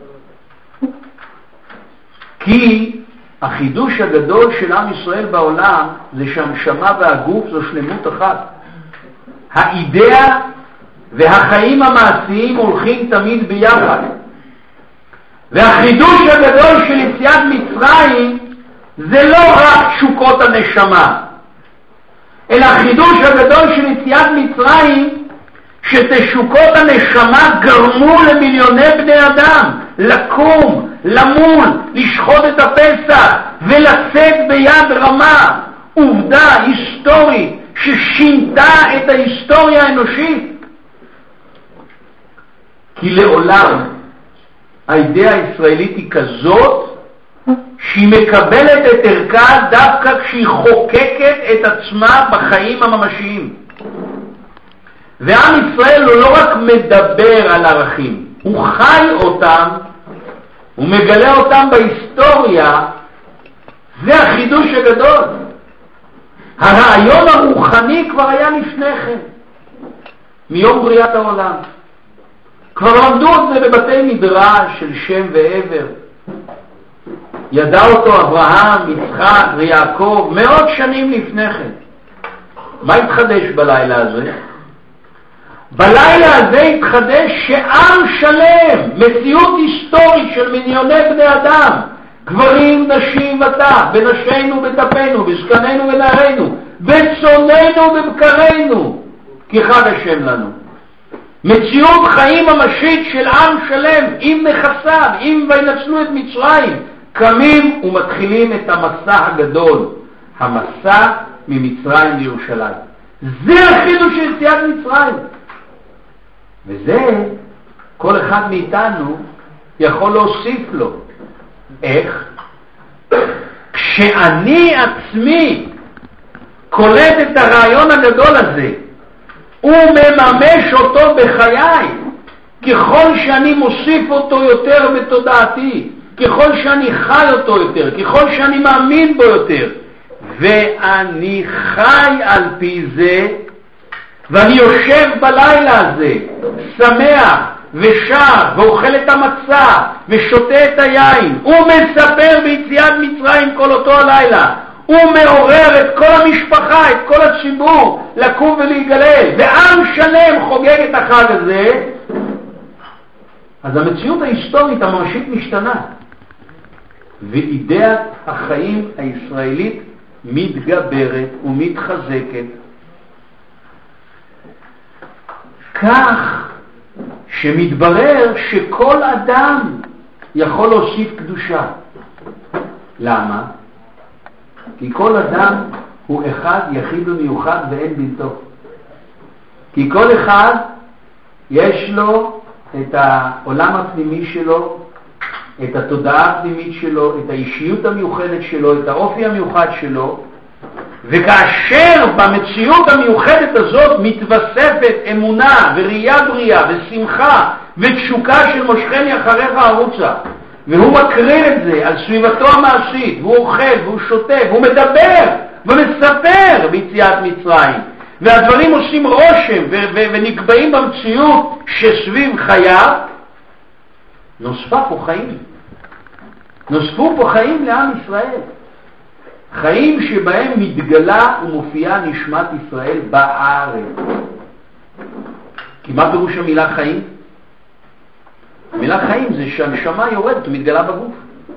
כי החידוש הגדול של עם ישראל בעולם זה שהנשמה והגוף זו שלמות אחת. האידאה והחיים המעשיים הולכים תמיד ביחד. והחידוש הגדול של יציאת מצרים זה לא רק תשוקות הנשמה, אלא החידוש הגדול של יציאת מצרים שתשוקות הנשמה גרמו למיליוני בני אדם לקום, למול, לשחוט את הפסח ולצאת ביד רמה. עובדה היסטורית ששינתה את ההיסטוריה האנושית. כי לעולם האידאה הישראלית היא כזאת שהיא מקבלת את ערכה דווקא כשהיא חוקקת את עצמה בחיים הממשיים. ועם ישראל הוא לא רק מדבר על ערכים, הוא חי אותם, הוא מגלה אותם בהיסטוריה. זה החידוש הגדול. הרעיון הרוחני כבר היה לפני כן, מיום בריאת העולם. כבר למדו את זה בבתי מדרש של שם ועבר. ידע אותו אברהם, יצחק ויעקב מאות שנים לפני כן. מה התחדש בלילה הזה? בלילה הזה התחדש שעם שלם, מציאות היסטורית של מיליוני בני אדם, גברים, נשים וטף, בנשינו בטפנו, בזקנינו ונערינו, בצוננו ובבקרינו, כי חג השם לנו. מציאות חיים ממשית של עם שלם, עם נכסיו, עם וינצלו את מצרים, קמים ומתחילים את המסע הגדול, המסע ממצרים לירושלים. זה החידוש של יציאת מצרים. וזה כל אחד מאיתנו יכול להוסיף לו. איך? כשאני עצמי קולט את הרעיון הגדול הזה ומממש אותו בחיי, ככל שאני מוסיף אותו יותר בתודעתי, ככל שאני חי אותו יותר, ככל שאני מאמין בו יותר, ואני חי על פי זה, ואני יושב בלילה הזה שמח ושר ואוכל את המצה ושותה את היין ומספר ביציאת מצרים כל אותו הלילה, ומעורר את כל המשפחה, את כל הציבור לקום ולהיגלל, ועם שלם חוגג את החג הזה, אז המציאות ההיסטורית הממשית משתנה, ואידאת החיים הישראלית מתגברת ומתחזקת, כך שמתברר שכל אדם יכול להוסיף קדושה. למה? כי כל אדם הוא אחד, יחיד ומיוחד ואין בלתו. כי כל אחד יש לו את העולם הפנימי שלו, את התודעה הפנימית שלו, את האישיות המיוחדת שלו, את האופי המיוחד שלו, וכאשר במציאות המיוחדת הזאת מתווספת אמונה וראייה בריאה ושמחה ותשוקה של מושכני אחריך הרוצה, והוא מקרין את זה על סביבתו המעשית, והוא אוכל והוא שותה והוא מדבר ומספר ביציאת מצרים, והדברים עושים רושם ו- ו- ונקבעים במציאות שסביב חייו, נוספה פה חיים. נוספו פה חיים לעם ישראל. חיים שבהם מתגלה ומופיעה נשמת ישראל בארץ. כי מה פירוש המילה חיים? המילה חיים זה שהנשמה יורדת ומתגלה בגוף.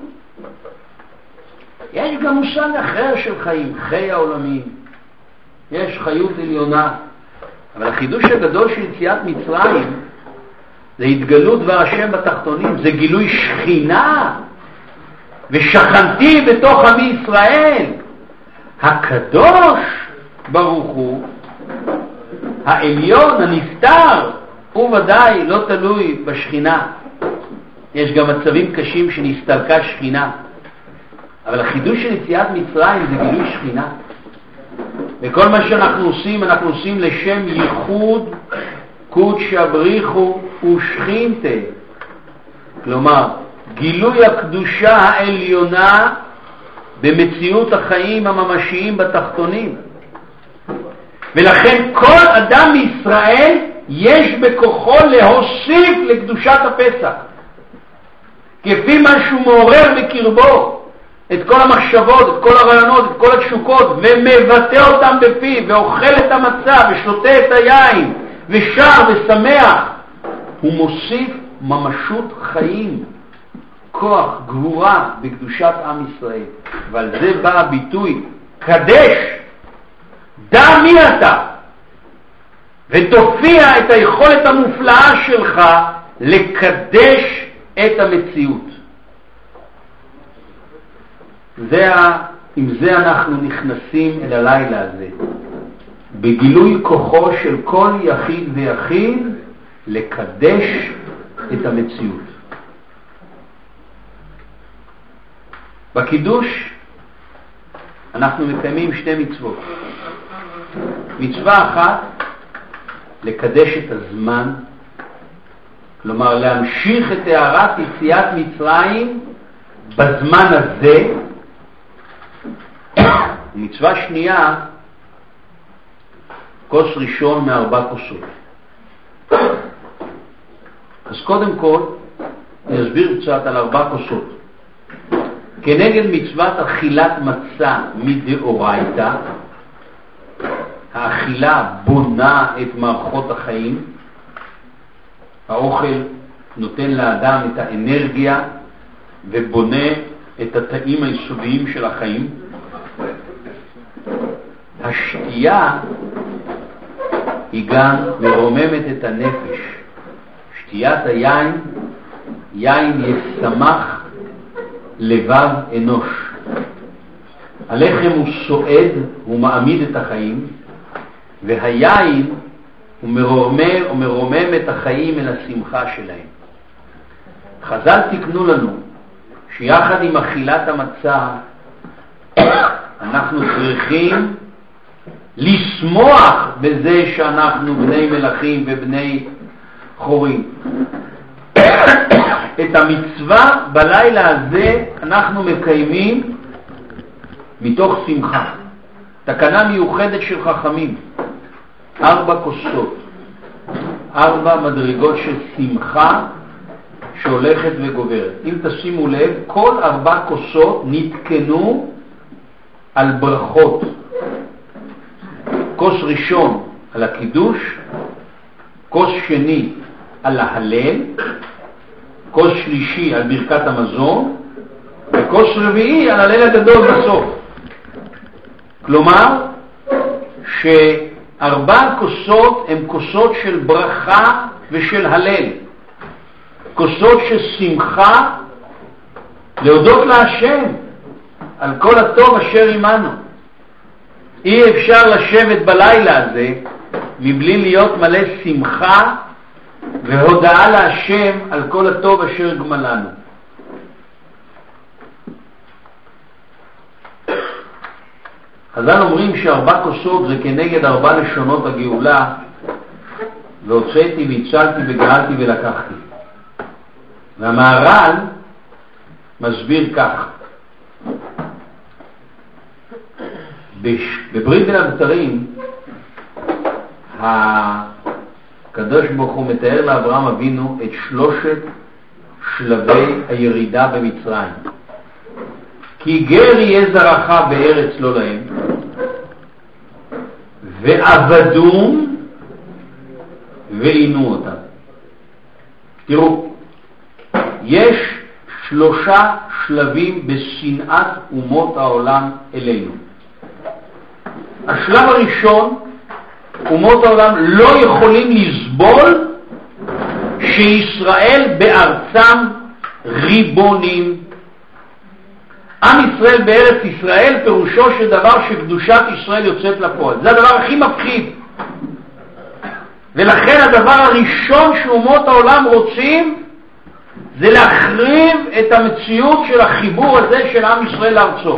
יש גם מושג אחר של חיים, חיי העולמיים. יש חיות עליונה. אבל החידוש הגדול של יציאת מצרים זה התגלות דבר השם בתחתונים, זה גילוי שכינה. ושכנתי בתוך עמי ישראל. הקדוש ברוך הוא, העליון, הנפטר, הוא ודאי לא תלוי בשכינה. יש גם מצבים קשים שנסתלקה שכינה. אבל החידוש של יציאת מצרים זה גילוי שכינה. וכל מה שאנחנו עושים, אנחנו עושים לשם ייחוד, קודש הבריחו ושכינתה. כלומר, גילוי הקדושה העליונה במציאות החיים הממשיים בתחתונים. ולכן כל אדם מישראל יש בכוחו להוסיף לקדושת הפסח, כפי מה שהוא מעורר בקרבו את כל המחשבות, את כל הרעיונות, את כל התשוקות, ומבטא אותם בפיו, ואוכל את המצה ושותה את היין ושר ושמח, הוא מוסיף ממשות חיים, כוח, גבורה בקדושת עם ישראל. ועל זה בא הביטוי קדש, דע מי אתה, ותופיע את היכולת המופלאה שלך לקדש את המציאות. זה, עם זה אנחנו נכנסים אל הלילה הזה, בגילוי כוחו של כל יחיד ויחיד לקדש את המציאות. בקידוש אנחנו מקיימים שתי מצוות. מצווה אחת, לקדש את הזמן, כלומר להמשיך את הערת יציאת מצרים בזמן הזה. מצווה שנייה, כוס ראשון מארבע כוסות. אז קודם כל נסביר קצת על ארבע כוסות. כנגד מצוות אכילת מצה מדאורייתא, האכילה בונה את מערכות החיים, האוכל נותן לאדם את האנרגיה ובונה את התאים היסודיים של החיים. השתייה היא גם מרוממת את הנפש. שתיית היין, יין ישמח לבב אנוש. הלחם הוא סועד, הוא מעמיד את החיים, והיין הוא מרומם, הוא מרומם את החיים אל השמחה שלהם. חז"ל תקנו לנו שיחד עם אכילת המצה אנחנו צריכים לשמוח בזה שאנחנו בני מלכים ובני חורים. את המצווה בלילה הזה אנחנו מקיימים מתוך שמחה. תקנה מיוחדת של חכמים, ארבע כוסות, ארבע מדרגות של שמחה שהולכת וגוברת. אם תשימו לב, כל ארבע כוסות נתקנו על ברכות. כוס ראשון על הקידוש, כוס שני על ההלל, כוס שלישי על ברכת המזון, וכוס רביעי על הלל הגדול בסוף. כלומר, שארבע כוסות הן כוסות של ברכה ושל הלל. כוסות של שמחה, להודות להשם על כל הטוב אשר עמנו. אי אפשר לשבת בלילה הזה מבלי להיות מלא שמחה והודעה להשם על כל הטוב אשר גמלנו. חז"ל אומרים שארבע כוסות זה כנגד ארבע לשונות הגאולה, והוצאתי והצלתי וגאלתי ולקחתי. והמהר"ל מסביר כך: בברית בין הבתרים הקדוש ברוך הוא מתאר לאברהם אבינו את שלושת שלבי הירידה במצרים. כי גר יהיה זרעך בארץ לא להם, ועבדום ועינו אותם. תראו, יש שלושה שלבים בשנאת אומות העולם אלינו. השלב הראשון, אומות העולם לא יכולים לסבול שישראל בארצם ריבונים. עם ישראל בארץ ישראל פירושו של דבר שקדושת ישראל יוצאת לפועל. זה הדבר הכי מפחיד. ולכן הדבר הראשון שאומות העולם רוצים זה להחריב את המציאות של החיבור הזה של עם ישראל לארצו.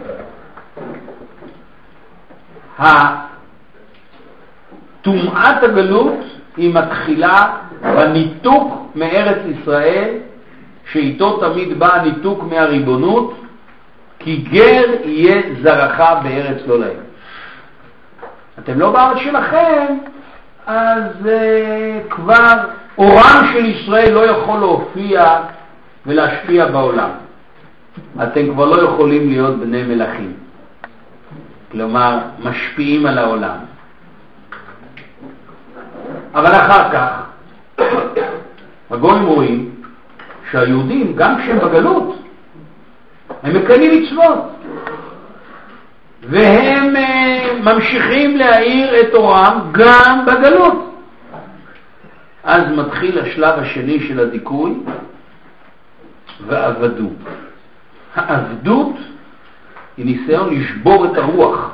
תומעת הגלות היא מתחילה בניתוק מארץ ישראל, שאיתו תמיד בא הניתוק מהריבונות, כי גר יהיה זרעך בארץ לא להם. אתם לא בארץ שלכם, אז uh, כבר אורם של ישראל לא יכול להופיע ולהשפיע בעולם. אתם כבר לא יכולים להיות בני מלכים, כלומר משפיעים על העולם. אבל אחר כך הגויים רואים שהיהודים גם כשהם בגלות הם מקיימים מצוות, והם uh, ממשיכים להאיר את אורם גם בגלות. אז מתחיל השלב השני של הדיכוי, ועבדו. העבדות היא ניסיון לשבור את הרוח,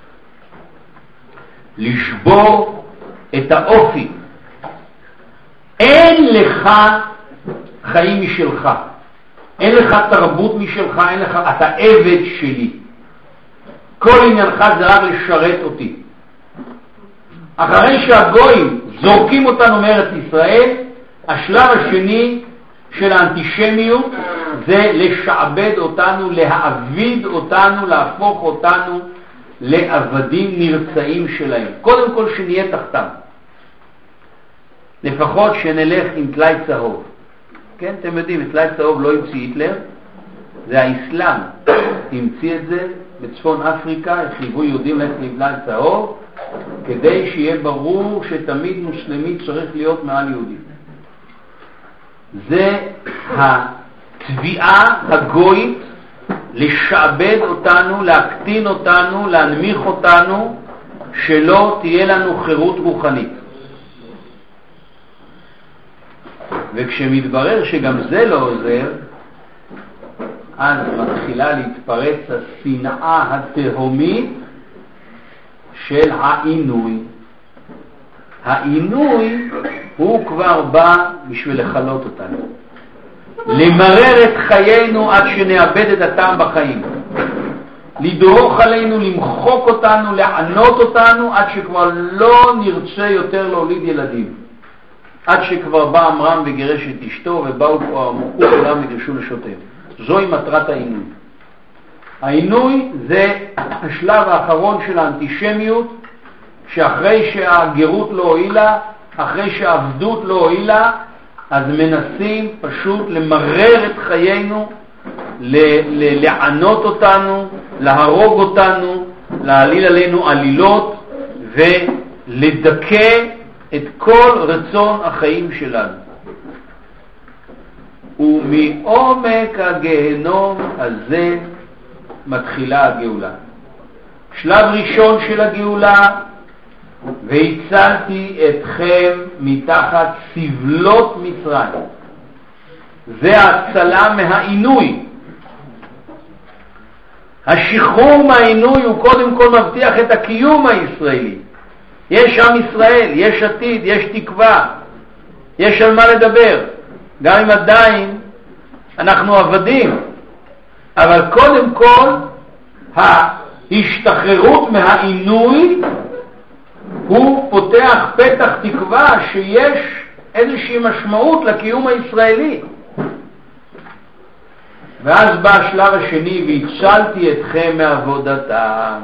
לשבור את האופי. אין לך חיים משלך, אין לך תרבות משלך, אין לך, אתה עבד שלי. כל עניינך זה רק לשרת אותי. אחרי שהגויים זורקים אותנו מארץ ישראל, השלב השני של האנטישמיות זה לשעבד אותנו, להעביד אותנו, להפוך אותנו לעבדים נרצאים שלהם. קודם כל שנהיה תחתם, לפחות שנלך עם תלי צהוב. כן, אתם יודעים, את תלי צהוב לא המציא היטלר, זה האסלאם המציא את זה. בצפון אפריקה חייבו יהודים ללכת עם תלי צהוב, כדי שיהיה ברור שתמיד מוסלמי צריך להיות מעל יהודי. זה התביעה הגוית לשעבד אותנו, להקטין אותנו, להנמיך אותנו, שלא תהיה לנו חירות רוחנית. וכשמתברר שגם זה לא עוזר, אז מתחילה להתפרץ השנאה התהומית של העינוי. העינוי הוא כבר בא בשביל לחלות אותנו, למרר את חיינו עד שנאבד את הטעם בחיים, לדרוך עלינו, למחוק אותנו, לענות אותנו עד שכבר לא נרצה יותר להוליד ילדים, עד שכבר בא אמרם וגירש את אשתו ובאו כבר מוכו כולם וגירשו נשותיהם. זוהי מטרת העינוי. העינוי זה השלב האחרון של האנטישמיות, שאחרי שהגרות לא הועילה, אחרי שהעבדות לא הועילה, אז מנסים פשוט למרר את חיינו, לענות אותנו, להרוג אותנו, להעליל עלינו עלילות ולדכא את כל רצון החיים שלנו. ומעומק הגהנום הזה מתחילה הגאולה. שלב ראשון של הגאולה, והצלתי אתכם מתחת סבלות מצרים. זה ההצלה מהעינוי. השחרור מהעינוי הוא קודם כל מבטיח את הקיום הישראלי. יש עם ישראל, יש עתיד, יש תקווה, יש על מה לדבר. גם אם עדיין אנחנו עבדים, אבל קודם כל ההשתחררות מהעינוי הוא פותח פתח תקווה שיש איזושהי משמעות לקיום הישראלי. ואז בא השלב השני, והצלתי אתכם מעבודתם.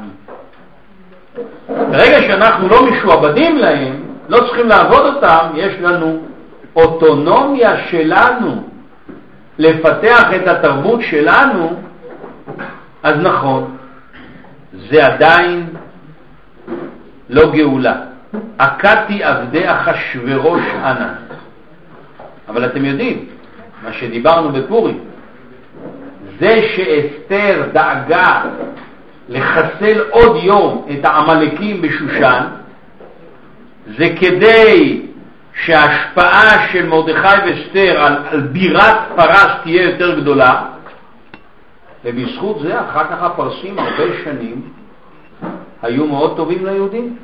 ברגע שאנחנו לא משועבדים להם, לא צריכים לעבוד אותם, יש לנו אוטונומיה שלנו לפתח את התרבות שלנו, אז נכון, זה עדיין לא גאולה. עקדתי עבדי אחשוורוש אנא. אבל אתם יודעים, מה שדיברנו בפורים, זה שאסתר דאגה לחסל עוד יום את העמלקים בשושן, זה כדי שההשפעה של מרדכי ואסתר על, על בירת פרס תהיה יותר גדולה, ובזכות זה אחר כך הפרסים הרבה שנים היו מאוד טובים ליהודים,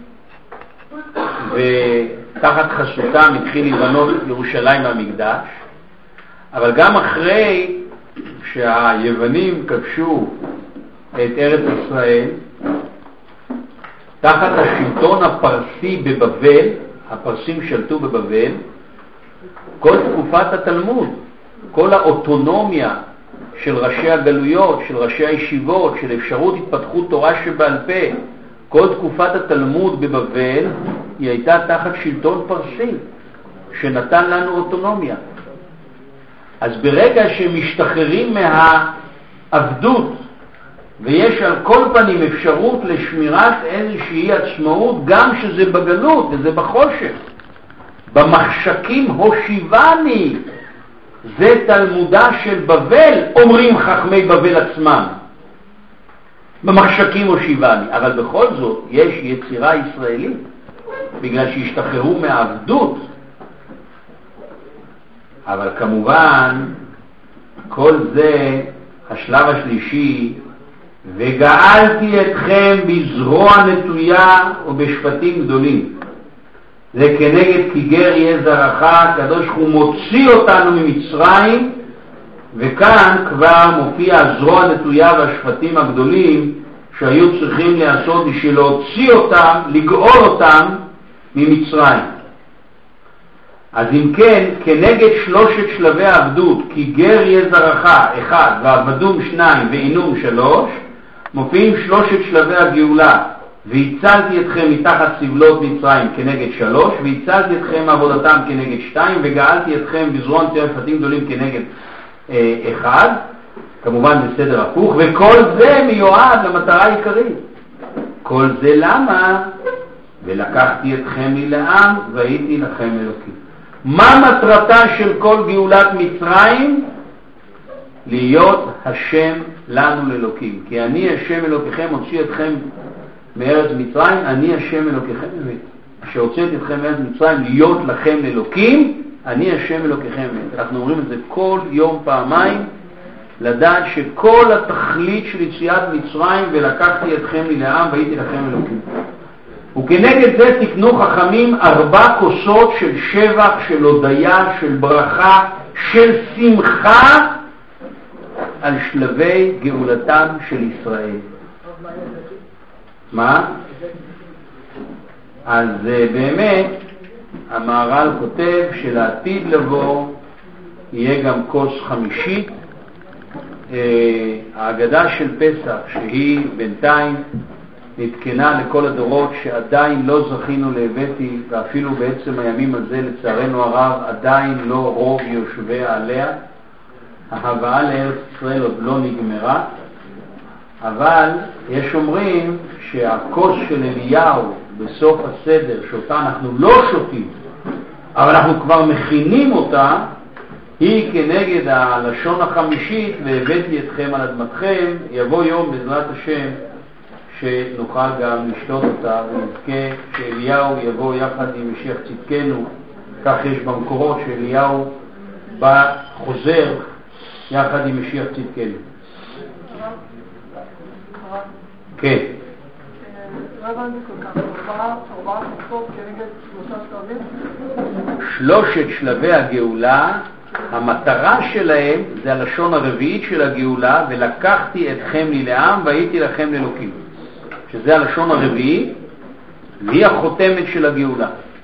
ותחת חסותם התחיל לבנות ירושלים המקדש. אבל גם אחרי שהיוונים כבשו את ארץ ישראל, תחת השלטון הפרסי בבבל, הפרסים שלטו בבבל, כל תקופת התלמוד, כל האוטונומיה של ראשי הגלויות, של ראשי הישיבות, של אפשרות התפתחות תורה שבעל פה, כל תקופת התלמוד בבבל היא הייתה תחת שלטון פרסי שנתן לנו אוטונומיה. אז ברגע שמשתחררים מהעבדות ויש על כל פנים אפשרות לשמירת איזושהי עצמאות, גם שזה בגלות וזה בחושך, במחשכים הושיבני, זה תלמודה של בבל, אומרים חכמי בבל עצמם, במחשכים הושיבני. אבל בכל זאת יש יצירה ישראלית, בגלל שהשתחררו מהעבדות. אבל כמובן כל זה השלב השלישי, וגאלתי אתכם בזרוע נטויה ובשפטים גדולים. זה כנגד כי גר יהיה זרעך, הקדוש הוא מוציא אותנו ממצרים, וכאן כבר מופיע הזרוע נטויה והשפטים הגדולים שהיו צריכים לעשות בשביל להוציא אותם, לגאול אותם ממצרים. אז אם כן, כנגד שלושת שלבי העבדות, כי גר יהיה זרעך אחד, ועבדום שניים, ועינום שלוש, מופיעים שלושת שלבי הגאולה. והצלתי אתכם מתחת סבלות מצרים כנגד שלוש, והצלתי אתכם מעבודתם כנגד שתיים, וגאלתי אתכם בזרוע נטויה ושפטים גדולים כנגד אה, אחד, כמובן בסדר הפוך. וכל זה מיועד למטרה העיקרית. כל זה למה? ולקחתי אתכם לי לעם והייתי לכם אלוקים. מה מטרתה של כל גאולת מצרים? להיות השם לנו לאלוקים. כי אני השם אלוקיכם הוציא אתכם מארץ מצרים, אני השם אלוקיכם, שהוצאתי אתכם מארץ מצרים להיות לכם לאלוקים, אני השם אלוקיכם. אנחנו אומרים את זה כל יום פעמיים לדעת שכל התכלית של יציאת מצרים ולקחתי אתכם לי לעם והייתי לכם אלוקים. וכנגד זה תקנו חכמים ארבע כוסות של שבח, של הודיה, של ברכה, של שמחה על שלבי גאולתם של ישראל. מה? אז באמת המהר"ל כותב שלעתיד לבוא יהיה גם כוס חמישית. ההגדה של פסח שהיא בינתיים נתקנה לכל הדורות שעדיין לא זכינו להבאתי, ואפילו בעצם הימים הזה לצערנו הרב עדיין לא רוב יושביה עליה. ההבאה לארץ ישראל עוד לא נגמרה, אבל יש אומרים שהכוס של אליהו בסוף הסדר שאותה אנחנו לא שותים אבל אנחנו כבר מכינים אותה, היא כנגד הלשון החמישית והבאתי אתכם על אדמתכם. יבוא יום בעזרת השם שנוכל גם לשתות אותה ונזכה שאליהו יבוא יחד עם משיח צדקנו. כך יש במקורות שאליהו בא חוזר יחד עם משיח צדקנו. כן. שלושת שלבי הגאולה, המטרה שלהם זה הלשון הרביעית של הגאולה, ולקחתי אתכם לי לעם והייתי לכם לאלוקים, שזה הלשון הרביעי והיא החותמת של הגאולה.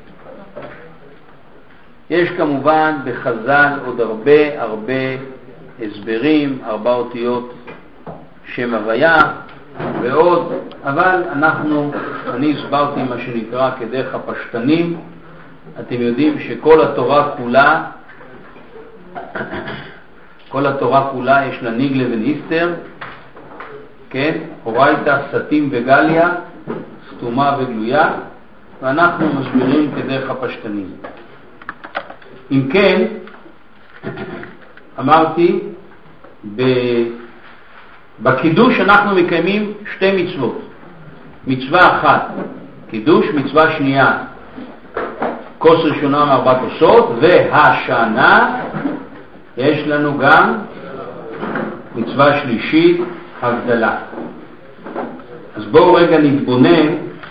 יש כמובן בחז"ל עוד הרבה הרבה הסברים, ארבע אותיות שם הוויה ועוד, אבל אנחנו, אני הסברתי מה שנקרא כדרך הפשטנים. אתם יודעים שכל התורה כולה, כל התורה כולה יש לה ניגלה וניסתר, כן? אורייתא, סתים וגליה, סתומה וגלויה, ואנחנו מסבירים כדרך הפשטנים. אם כן, אמרתי, בקידוש אנחנו מקיימים שתי מצוות. מצווה אחת, קידוש, מצווה שנייה, כוס ראשונה מארבע כוסות, והשנה יש לנו גם מצווה שלישית, הבדלה. אז בואו רגע נתבונן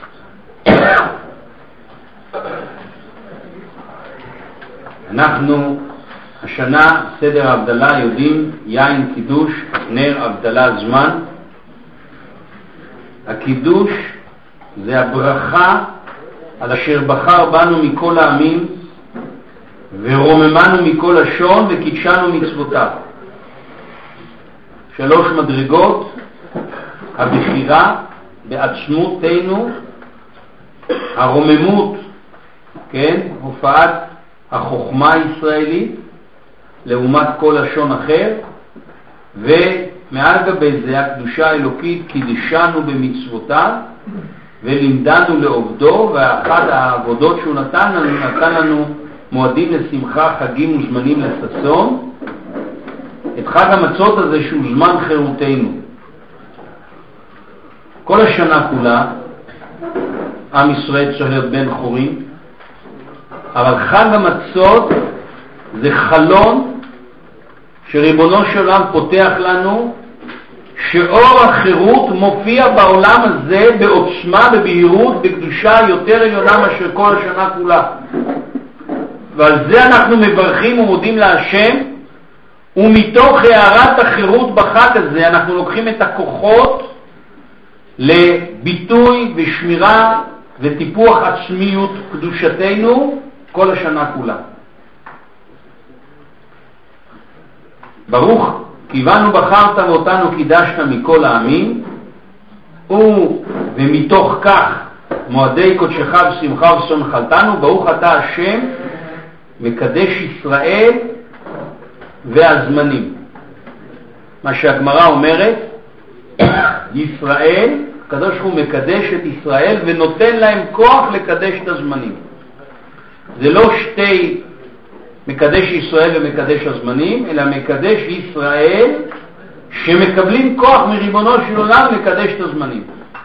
אנחנו השנה סדר ההבדלה יודעים יין קידוש, נר הבדלה זמן. הקידוש זה הברכה על אשר בחר בנו מכל העמים ורוממנו מכל לשון וקידשנו מצוותיו. שלוש מדרגות: הבחירה בעצמותנו, הרוממות, כן, הופעת החוכמה הישראלית לעומת כל לשון אחר, ומעל גבי זה הקדושה האלוקית קידשנו במצוותיו ולימדנו לעובדו. ואחת העבודות שהוא נתן לנו, נתן לנו מועדים לשמחה, חגים וזמנים לששון, את חג המצות הזה שהוא זמן חירותנו. כל השנה כולה עם ישראל צריך להיות בן חורים, אבל חג המצות זה חלון שריבונו של עולם פותח לנו, שאור החירות מופיע בעולם הזה בעוצמה, בבהירות, בקדושה יותר עליונה מאשר כל השנה כולה. ועל זה אנחנו מברכים ומודים להשם, ומתוך הערת החירות בחג הזה אנחנו לוקחים את הכוחות לביטוי ושמירה וטיפוח עצמיות קדושתנו כל השנה כולה. ברוך כי בנו בחרת ואותנו קידשת מכל העמים, ומתוך כך מועדי קודשך ושמחה וששון חלתנו. ברוך אתה השם מקדש ישראל והזמנים. מה שהגמרא אומרת, ישראל, הקדוש הוא מקדש את ישראל ונותן להם כוח לקדש את הזמנים. זה לא שתי מקדש ישראל ומקדש הזמנים, אלא מקדש ישראל שמקבלים כוח מריבונו של עולם לקדש את הזמנים.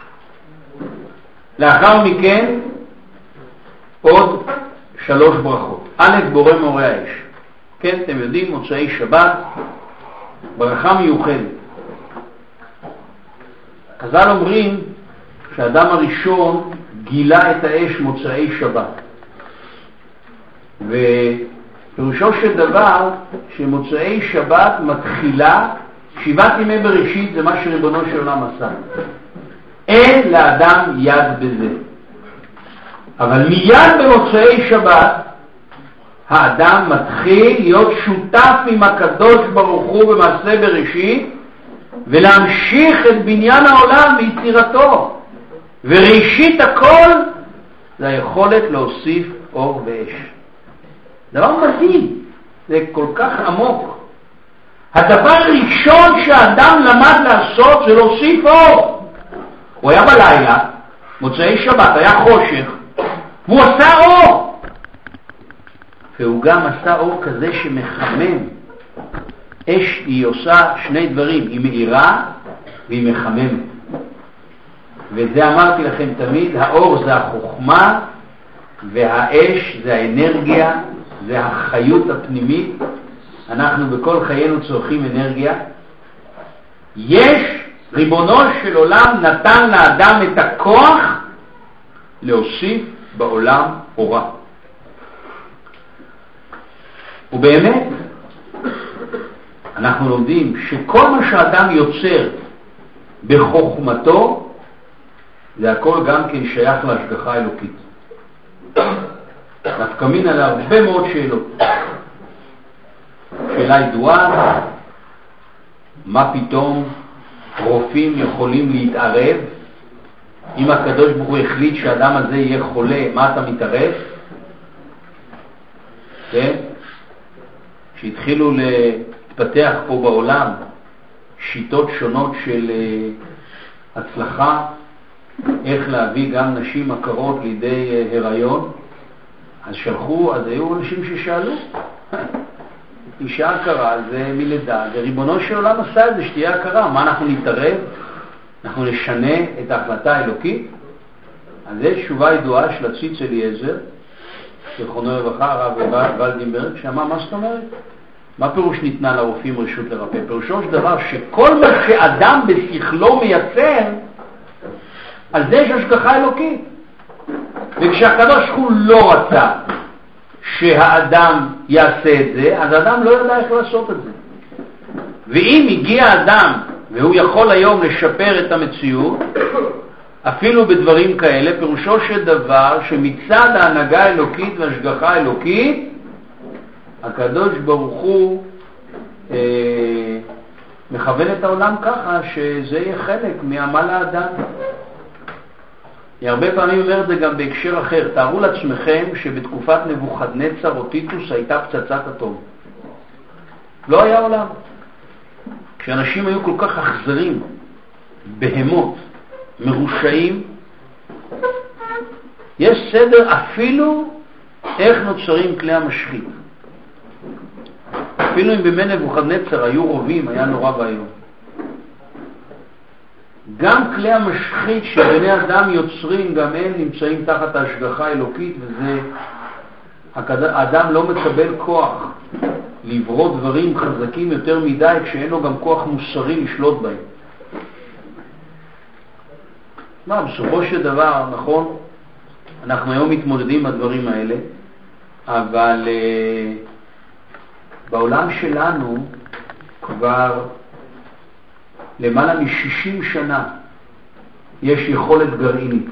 לאחר מכן עוד שלוש ברכות. א', בורא מורה האש. כן, אתם יודעים, מוצאי שבת ברכה מיוחדת. חז"ל אומרים שהאדם הראשון גילה את האש מוצאי שבת. ופירושו של דבר שמוצאי שבת מתחילה, שבעת ימי בראשית זה מה שריבונו של עולם עשה. אין לאדם יד בזה. אבל מיד במוצאי שבת האדם מתחיל להיות שותף עם הקדוש ברוך הוא במעשה בראשית ולהמשיך את בניין העולם ביצירתו. וראשית הכל זה היכולת להוסיף אור ואש. דבר מדהים, זה כל כך עמוק. הדבר הראשון שהאדם למד לעשות זה להוסיף אור. הוא היה בלילה, מוצאי שבת, היה חושך, והוא עשה אור. והוא גם עשה אור כזה שמחמם. אש היא עושה שני דברים, היא מאירה והיא מחממת. וזה אמרתי לכם תמיד, האור זה החוכמה והאש זה האנרגיה, זה החיות הפנימית. אנחנו בכל חיינו צורכים אנרגיה. יש, ריבונו של עולם נתן לאדם את הכוח להוסיף בעולם אורה. ובאמת אנחנו לומדים שכל מה שאדם יוצר בחוכמתו זה הכל גם כן שייך להשגחה אלוקית. נפקא מינה להרבה מאוד שאלות. שאלה ידועה, מה פתאום רופאים יכולים להתערב? אם הקדוש ברוך הוא החליט שהאדם הזה יהיה חולה, מה אתה מתערב? כן? שהתחילו להתפתח פה בעולם שיטות שונות של הצלחה, איך להביא גם נשים עקרות לידי הריון, אז שלחו, אז היו אנשים ששאלו, אישה עקרה זה מלידה, וריבונו של עולם עשה את זה שתהיה עקרה, מה אנחנו נתערב? אנחנו נשנה את ההחלטה האלוקית? אז זה תשובה ידועה של הציץ אליעזר, זכרונו לברכה, הרב ולדנברג, שאמר, מה זאת אומרת? מה פירוש ניתנה לרופאים רשות לרפא? פירושו של דבר שכל מה שאדם בשכלו מייצר, על זה יש השגחה אלוקית. וכשהקדוש ברוך הוא לא רצה שהאדם יעשה את זה, אז האדם לא ידע איך לעשות את זה. ואם הגיע האדם והוא יכול היום לשפר את המציאות, אפילו בדברים כאלה, פירושו של דבר שמצד ההנהגה האלוקית והשגחה האלוקית, הקדוש ברוך הוא אה, מכוון את העולם ככה שזה יהיה חלק מעמל האדם. אני הרבה פעמים אומר את זה גם בהקשר אחר. תארו לעצמכם שבתקופת נבוכדנצר או טיטוס הייתה פצצת אטום. לא היה עולם. כשאנשים היו כל כך אכזרים, בהמות, מרושעים, יש סדר אפילו איך נוצרים כלי המשחית. אפילו אם בימי נבוכדנצר היו רובים, היה נורא ואיום. גם כלי המשחית שבני אדם יוצרים, גם הם נמצאים תחת ההשגחה האלוקית, וזה, האדם לא מקבל כוח לברוא דברים חזקים יותר מדי, כשאין לו גם כוח מוסרי לשלוט בהם. מה, בסופו של דבר, נכון, אנחנו היום מתמודדים בדברים האלה, אבל uh, בעולם שלנו כבר למעלה מ-שישים שנה יש יכולת גרעינית.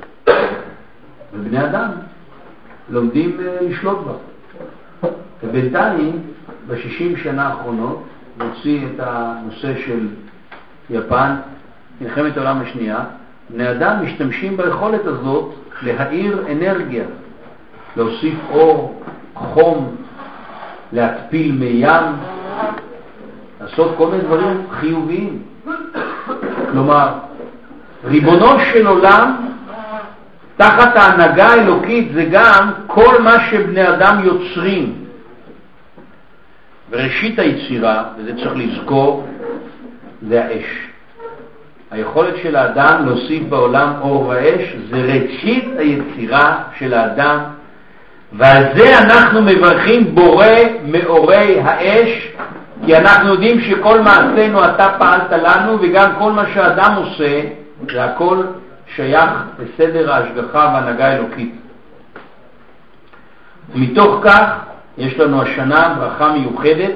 ובני אדם לומדים uh, לשלוט בה. ובינתיים, ב-שישים שנה האחרונות, נוציא את הנושא של יפן, מלחמת העולם השנייה, בני אדם משתמשים ביכולת הזאת להאיר אנרגיה, להוסיף אור, חום, להתפיל מי ים, לעשות כל מיני דברים חיוביים. כלומר, ריבונו של עולם, תחת ההנהגה האלוקית, זה גם כל מה שבני אדם יוצרים. וראשית היצירה, וזה צריך לזכור, זה האש. היכולת של האדם להוסיף בעולם אור ואש זה ראשית היצירה של האדם, ועל זה אנחנו מברכים בורא מאורי האש כי אנחנו יודעים שכל מעשינו אתה פעלת לנו, וגם כל מה שאדם עושה, זה הכל שייך לסדר ההשגחה והנהגה האלוקית. ומתוך כך יש לנו השנה ברכה מיוחדת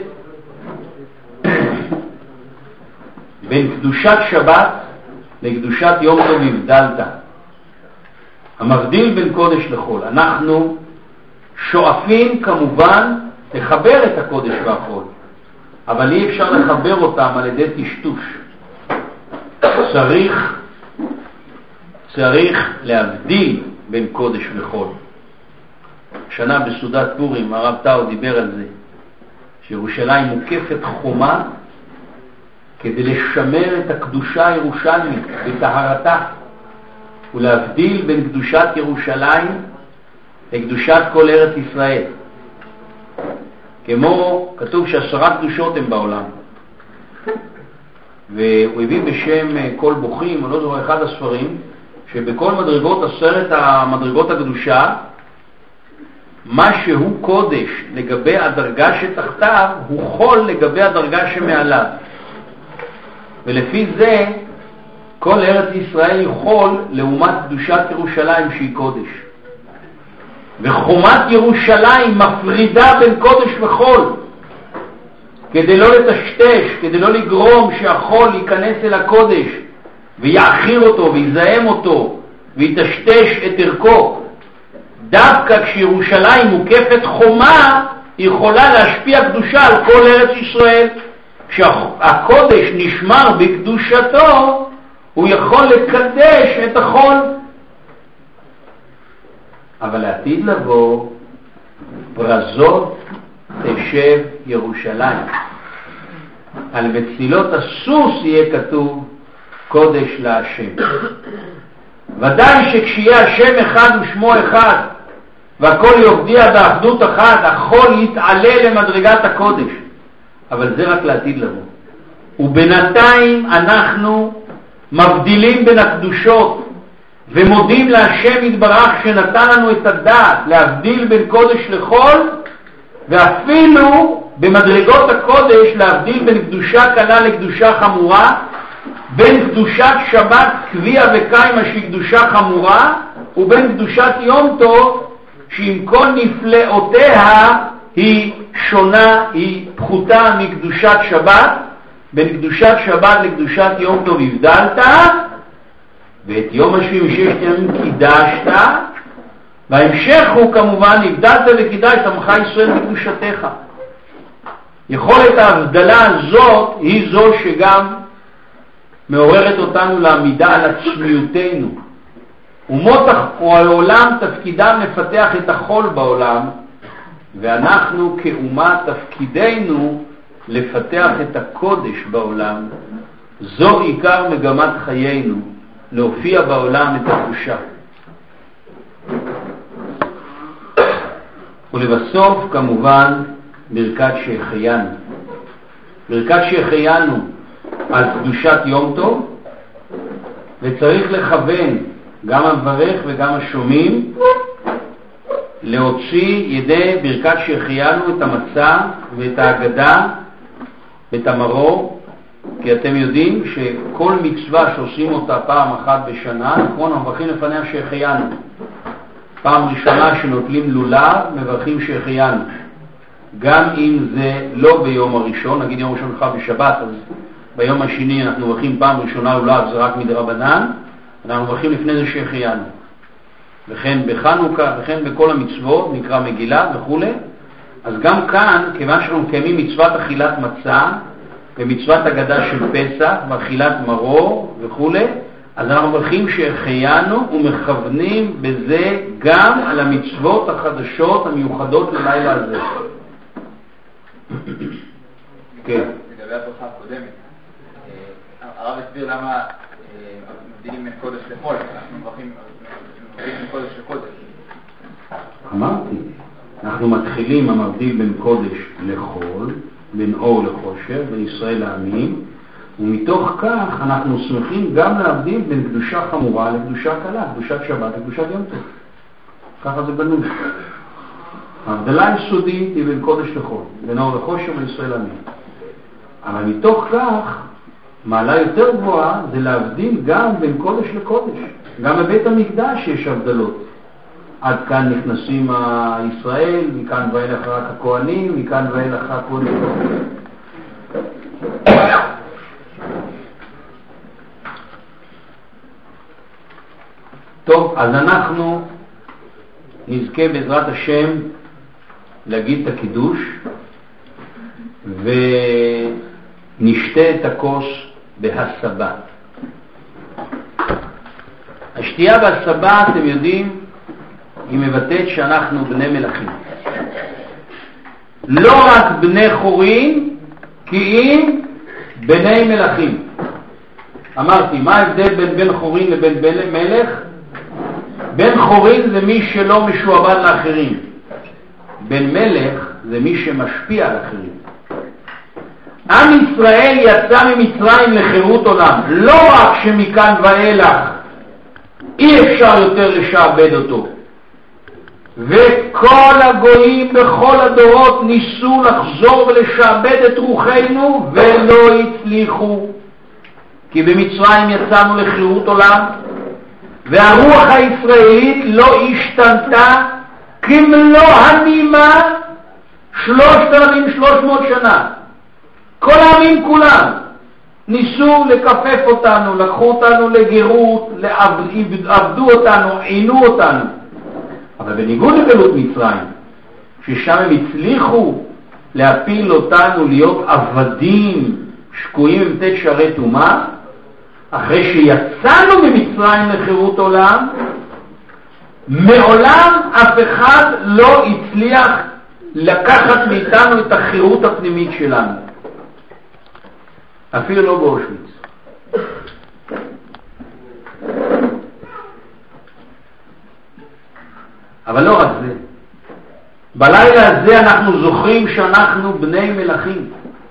בין קדושת שבת לקדושת יום טוב הבדלת, המבדיל בין קודש לחול. אנחנו שואפים כמובן לחבר את הקודש והחול, אבל אי אפשר לחבר אותם על ידי טשטוש. צריך צריך להבדיל בין קודש וחול. שנה בסעודת פורים הרב טאו דיבר על זה, שירושלים מוקפת חומה כדי לשמר את הקדושה הירושלמית בטהרתה, ולהבדיל בין קדושת ירושלים לקדושת כל ארץ ישראל. כמו כתוב שעשרה קדושות הם בעולם, והוא הביא בשם כל בוכים, או לא זוכר, אחד הספרים, שבכל מדרגות עשרת המדרגות הקדושה, מה שהוא קודש לגבי הדרגה שתחתיו הוא חול לגבי הדרגה שמעליו, ולפי זה כל ארץ ישראל היא חול לעומת קדושת ירושלים שהיא קודש. וחומת ירושלים מפרידה בין קודש וחול, כדי לא לטשטש, כדי לא לגרום שהחול ייכנס אל הקודש ויעכיר אותו ויזהם אותו ויטשטש את ערכו. דווקא כשירושלים מוקפת חומה, היא יכולה להשפיע קדושה על כל ארץ ישראל. כשהקודש נשמר בקדושתו, הוא יכול לקדש את החול. אבל לעתיד לבוא, ברזות תשב ירושלים. על מצילות הסוס יהיה כתוב קודש להשם. ודאי שכשיהיה השם אחד ושמו אחד, והכל יובדיע באחדות אחת, החול יתעלה למדרגת הקודש. אבל זה רק לעתיד לבוא. ובינתיים אנחנו מבדילים בין הקדושות, ומודים להשם יתברך שנתן לנו את הדעת להבדיל בין קודש לחול, ואפילו במדרגות הקודש להבדיל בין קדושה קלה לקדושה חמורה, בין קדושת שבת קביע וקיימה שהיא קדושה חמורה, ובין קדושת יום טוב שעם כל נפלאותיה היא שונה, היא פחותה מקדושת שבת. בין קדושת שבת לקדושת יום טוב הבדלת, ואת יום השביעי וששת ימים קידשת. בהמשך הוא כמובן הבדלת וקידשת עמך ישראל בקדושתך. יכולת ההבדלה הזאת היא זו שגם מעוררת אותנו לעמידה על עצמיותנו. אומות העולם תפקידם לפתח את החול בעולם, ואנחנו כאומה תפקידנו לפתח את הקודש בעולם. זו עיקר מגמת חיינו, להופיע בעולם את הקדושה. ולבסוף כמובן ברכת שהחיינו. ברכת שהחיינו על קדושת יום טוב, וצריך לכוון גם המברך וגם השומעים להוציא ידי ברכת שהחיינו את המצה ואת ההגדה ואת המרור, כי אתם יודעים שכל מצווה שעושים אותה פעם אחת בשנה, נכון, אנחנו מברכים לפניה שהחיינו. פעם ראשונה שנוטלים לולב מברכים שהחיינו, גם אם זה לא ביום הראשון, נגיד יום ראשון חל בשבת, אז ביום השני אנחנו מברכים פעם ראשונה לולב, זה רק מדרבנן, אנחנו מברכים לפני זה שהחיינו. וכן בחנוכה, וכן בכל המצוות, נקרא מגילה וכו'. אז גם כאן, כיוון שאנחנו מקיימים מצוות אכילת מצה, ומצוות הגדה של פסח, ואכילת מרור וכו', אז אנחנו מברכים שהחיינו ומכוונים בזה גם על המצוות החדשות המיוחדות ללילה הזה. כן. לגבי הברכה הקודמת, הרב הסביר למה מבדילים בין קודש לחול, אנחנו מברכים בין קודש לקודש. אמרתי, אנחנו מתחילים המבדיל בין קודש לחול, בין אור לחושך, בין ישראל לעמים, ומתוך כך אנחנו שמחים גם להבדיל בין קדושה חמורה לקדושה קלה, קדושת שבת לקדושת יום טוב. ככה זה בנוי. ההבדלה היסודית היא בין קודש לחול, בין אור לחושך ובין ישראל לעמים. אבל מתוך כך, מעלה יותר גבוהה זה להבדיל גם בין קודש לקודש. גם בבית המקדש יש הבדלות. עד כאן נכנסים הישראל, מכאן ואילך רק הכהנים, מכאן ואילך רק קודש לקודש. טוב, אז אנחנו נזכה בעזרת השם להגיד את הקידוש ונשתה את הכוס בהסבה. השתייה בהסבה, אתם יודעים, היא מבטאת שאנחנו בני מלכים. לא רק בני חורין, כי אם בני מלכים. אמרתי, מה ההבדל בין בן חורין לבין בן מלך? בן חורין זה מי שלא משועבד לאחרים. בן מלך זה מי שמשפיע על אחרים. עם ישראל יצא ממצרים לחירות עולם. לא רק שמכאן ואילך אי אפשר יותר לשעבד אותו. וכל הגויים בכל הדורות ניסו לחזור ולשעבד את רוחנו ולא הצליחו. כי במצרים יצאנו לחירות עולם, והרוח הישראלית לא השתנתה כמלוא הנימה שלושת אלפים ושלוש מאות שנה. כל העמים כולם ניסו לקפף אותנו, לקחו אותנו לגירות, עבדו אותנו, עינו אותנו. אבל בניגוד לגלות מצרים, ששם הם הצליחו להפיל אותנו להיות עבדים שקועים במתת שערי טומאה, אחרי שיצאנו ממצרים לחירות עולם, מעולם אף אחד לא הצליח לקחת מאיתנו את החירות הפנימית שלנו. אפילו לא באושוויץ. אבל לא רק זה. בלילה הזה אנחנו זוכרים שאנחנו בני מלכים.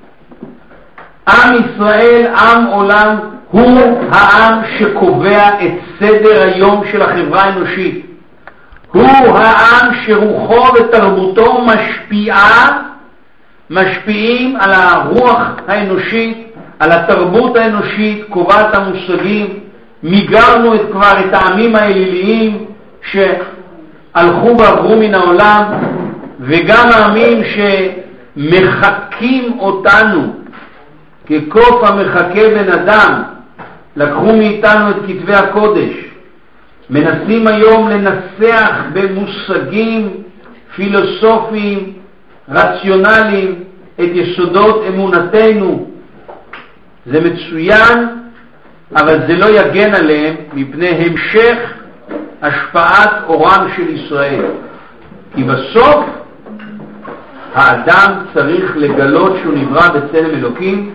עם ישראל, עם עולם, הוא העם שקובע את סדר היום של החברה האנושית. הוא העם שרוחו ותרבותו משפיעה, משפיעים על הרוח האנושית, על התרבות האנושית, קובעת המושגים. מיגרנו את כבר את העמים האליליים שהלכו ועברו מן העולם, וגם העמים שמחקים אותנו כקוף המחכה בן אדם, לקחו מאיתנו את כתבי הקודש. מנסים היום לנסח במושגים פילוסופיים, רציונליים, את יסודות אמונתנו. זה מצוין, אבל זה לא יגן עליהם מפני המשך השפעת אורם של ישראל. כי בסוף האדם צריך לגלות שהוא נברא בצלם אלוקים,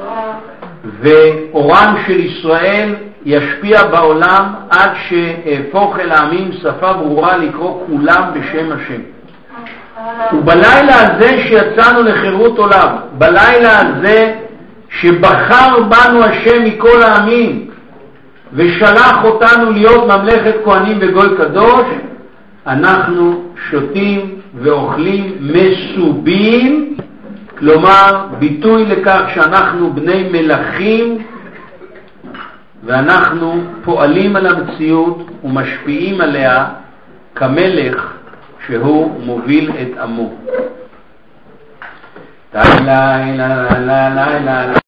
ואורם של ישראל ישפיע בעולם עד שהפוך אל העמים שפה ברורה לקרוא כולם בשם השם. ובלילה הזה שיצאנו לחירות עולם, בלילה הזה שבחר בנו השם מכל העמים ושלח אותנו להיות ממלכת כהנים וגוי קדוש, אנחנו שותים ואוכלים מסובים, כלומר ביטוי לכך שאנחנו בני מלכים ואנחנו פועלים על המציאות ומשפיעים עליה כמלך שהוא מוביל את עמו.